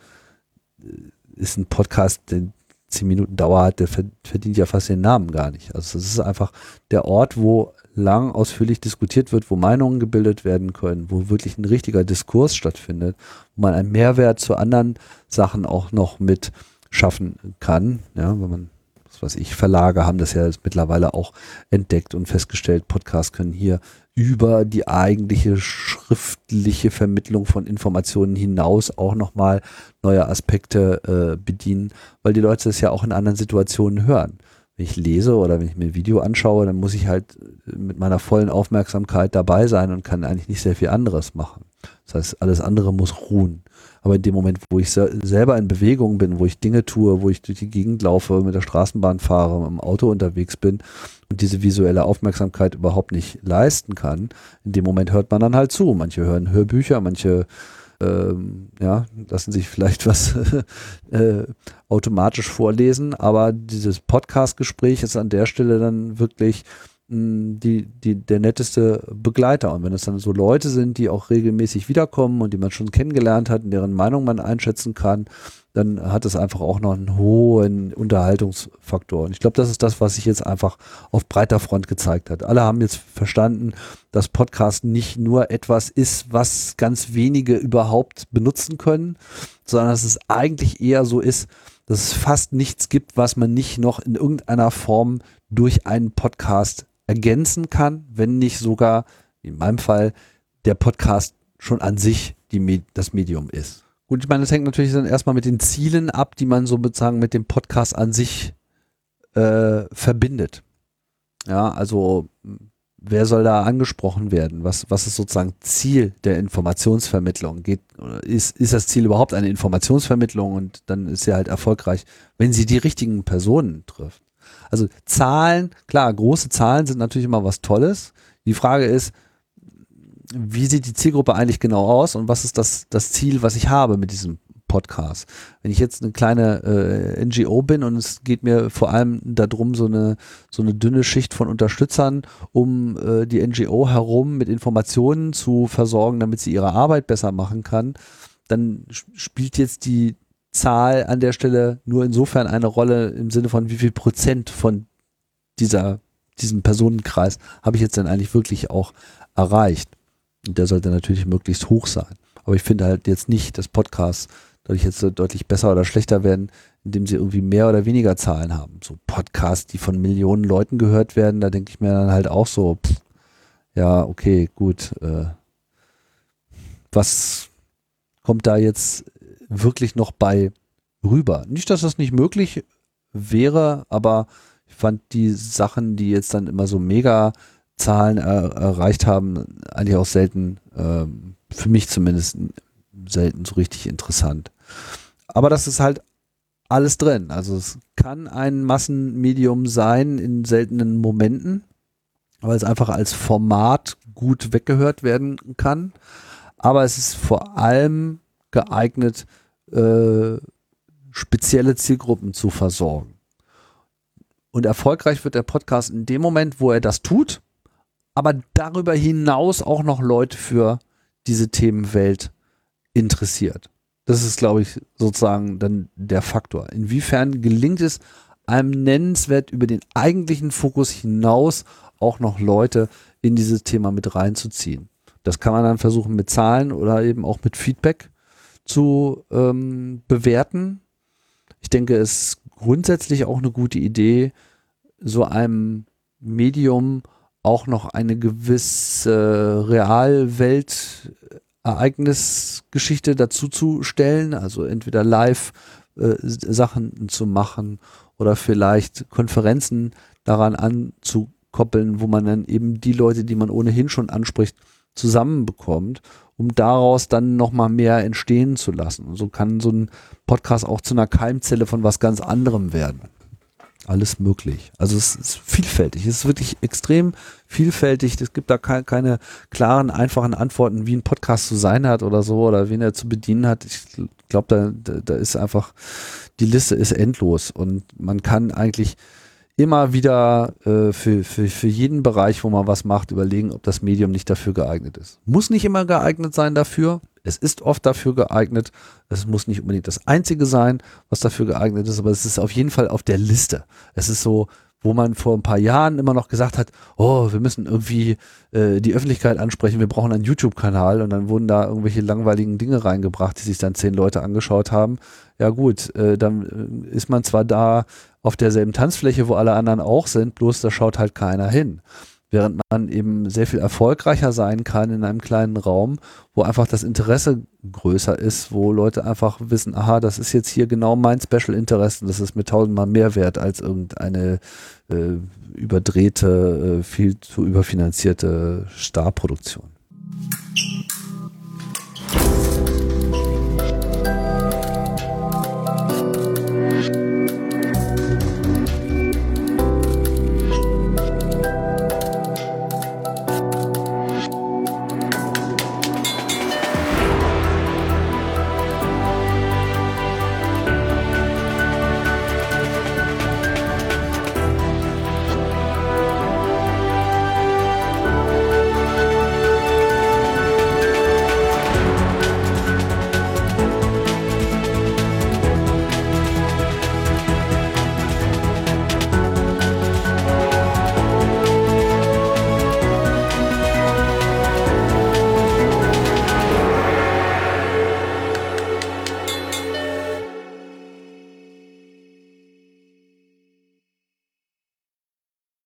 ist ein Podcast, der zehn Minuten Dauer hat, der verdient ja fast den Namen gar nicht. Also es ist einfach der Ort, wo lang ausführlich diskutiert wird, wo Meinungen gebildet werden können, wo wirklich ein richtiger Diskurs stattfindet, wo man einen Mehrwert zu anderen Sachen auch noch mit schaffen kann, ja, wenn man was ich, Verlage haben das ja mittlerweile auch entdeckt und festgestellt, Podcasts können hier über die eigentliche schriftliche Vermittlung von Informationen hinaus auch nochmal neue Aspekte äh, bedienen, weil die Leute das ja auch in anderen Situationen hören. Wenn ich lese oder wenn ich mir ein Video anschaue, dann muss ich halt mit meiner vollen Aufmerksamkeit dabei sein und kann eigentlich nicht sehr viel anderes machen. Das Das heißt, alles andere muss ruhen. Aber in dem Moment, wo ich se- selber in Bewegung bin, wo ich Dinge tue, wo ich durch die Gegend laufe, mit der Straßenbahn fahre, im Auto unterwegs bin und diese visuelle Aufmerksamkeit überhaupt nicht leisten kann, in dem Moment hört man dann halt zu. Manche hören Hörbücher, manche ähm, ja, lassen sich vielleicht was äh, automatisch vorlesen, aber dieses Podcast-Gespräch ist an der Stelle dann wirklich Die, die, der netteste Begleiter. Und wenn es dann so Leute sind, die auch regelmäßig wiederkommen und die man schon kennengelernt hat und deren Meinung man einschätzen kann, dann hat es einfach auch noch einen hohen Unterhaltungsfaktor. Und ich glaube, das ist das, was sich jetzt einfach auf breiter Front gezeigt hat. Alle haben jetzt verstanden, dass Podcast nicht nur etwas ist, was ganz wenige überhaupt benutzen können, sondern dass es eigentlich eher so ist, dass es fast nichts gibt, was man nicht noch in irgendeiner Form durch einen Podcast ergänzen kann, wenn nicht sogar, in meinem Fall, der Podcast schon an sich die, das Medium ist. Gut, ich meine, das hängt natürlich dann erstmal mit den Zielen ab, die man so sozusagen mit dem Podcast an sich äh, verbindet. Ja, also wer soll da angesprochen werden? Was, was ist sozusagen Ziel der Informationsvermittlung? Geht, oder ist, ist das Ziel überhaupt eine Informationsvermittlung und dann ist sie halt erfolgreich, wenn sie die richtigen Personen trifft? Also Zahlen, klar, große Zahlen sind natürlich immer was Tolles. Die Frage ist, wie sieht die Zielgruppe eigentlich genau aus und was ist das, das Ziel, was ich habe mit diesem Podcast? Wenn ich jetzt eine kleine äh, N G O bin und es geht mir vor allem darum, so eine, so eine dünne Schicht von Unterstützern um äh, die N G O herum mit Informationen zu versorgen, damit sie ihre Arbeit besser machen kann, dann spielt jetzt die Zahl an der Stelle nur insofern eine Rolle im Sinne von wie viel Prozent von dieser, diesem Personenkreis habe ich jetzt denn eigentlich wirklich auch erreicht. Und der sollte natürlich möglichst hoch sein. Aber ich finde halt jetzt nicht, dass Podcasts dadurch jetzt deutlich besser oder schlechter werden, indem sie irgendwie mehr oder weniger Zahlen haben. So Podcasts, die von Millionen Leuten gehört werden, da denke ich mir dann halt auch so, pff, ja, okay, gut. Äh, was kommt da jetzt wirklich noch bei rüber? Nicht, dass das nicht möglich wäre, aber ich fand die Sachen, die jetzt dann immer so Mega-Zahlen er, erreicht haben, eigentlich auch selten, ähm, für mich zumindest selten so richtig interessant. Aber das ist halt alles drin. Also es kann ein Massenmedium sein in seltenen Momenten, weil es einfach als Format gut weggehört werden kann. Aber es ist vor allem geeignet, äh, spezielle Zielgruppen zu versorgen. Und erfolgreich wird der Podcast in dem Moment, wo er das tut, aber darüber hinaus auch noch Leute für diese Themenwelt interessiert. Das ist, glaube ich, sozusagen dann der Faktor. Inwiefern gelingt es einem nennenswert über den eigentlichen Fokus hinaus auch noch Leute in dieses Thema mit reinzuziehen. Das kann man dann versuchen mit Zahlen oder eben auch mit Feedback zu ähm, bewerten. Ich denke, es ist grundsätzlich auch eine gute Idee, so einem Medium auch noch eine gewisse Realwelt-Ereignisgeschichte dazu zu stellen, also entweder live äh, Sachen zu machen oder vielleicht Konferenzen daran anzukoppeln, wo man dann eben die Leute, die man ohnehin schon anspricht, zusammenbekommt, um daraus dann nochmal mehr entstehen zu lassen. Und so kann so ein Podcast auch zu einer Keimzelle von was ganz anderem werden. Alles möglich. Also es ist vielfältig. Es ist wirklich extrem vielfältig. Es gibt da ke- keine klaren, einfachen Antworten, wie ein Podcast zu sein hat oder so oder wen er zu bedienen hat. Ich glaube, da, da, da ist einfach, die Liste ist endlos und man kann eigentlich immer wieder äh, für, für, für jeden Bereich, wo man was macht, überlegen, ob das Medium nicht dafür geeignet ist. Muss nicht immer geeignet sein dafür. Es ist oft dafür geeignet. Es muss nicht unbedingt das Einzige sein, was dafür geeignet ist, aber es ist auf jeden Fall auf der Liste. Es ist so, wo man vor ein paar Jahren immer noch gesagt hat, oh, wir müssen irgendwie äh, die Öffentlichkeit ansprechen, wir brauchen einen YouTube-Kanal und dann wurden da irgendwelche langweiligen Dinge reingebracht, die sich dann zehn Leute angeschaut haben. Ja gut, äh, dann ist man zwar da auf derselben Tanzfläche, wo alle anderen auch sind, bloß da schaut halt keiner hin. Während man eben sehr viel erfolgreicher sein kann in einem kleinen Raum, wo einfach das Interesse größer ist, wo Leute einfach wissen, aha, das ist jetzt hier genau mein Special Interest und das ist mir tausendmal mehr wert als irgendeine äh, überdrehte, äh, viel zu überfinanzierte Starproduktion.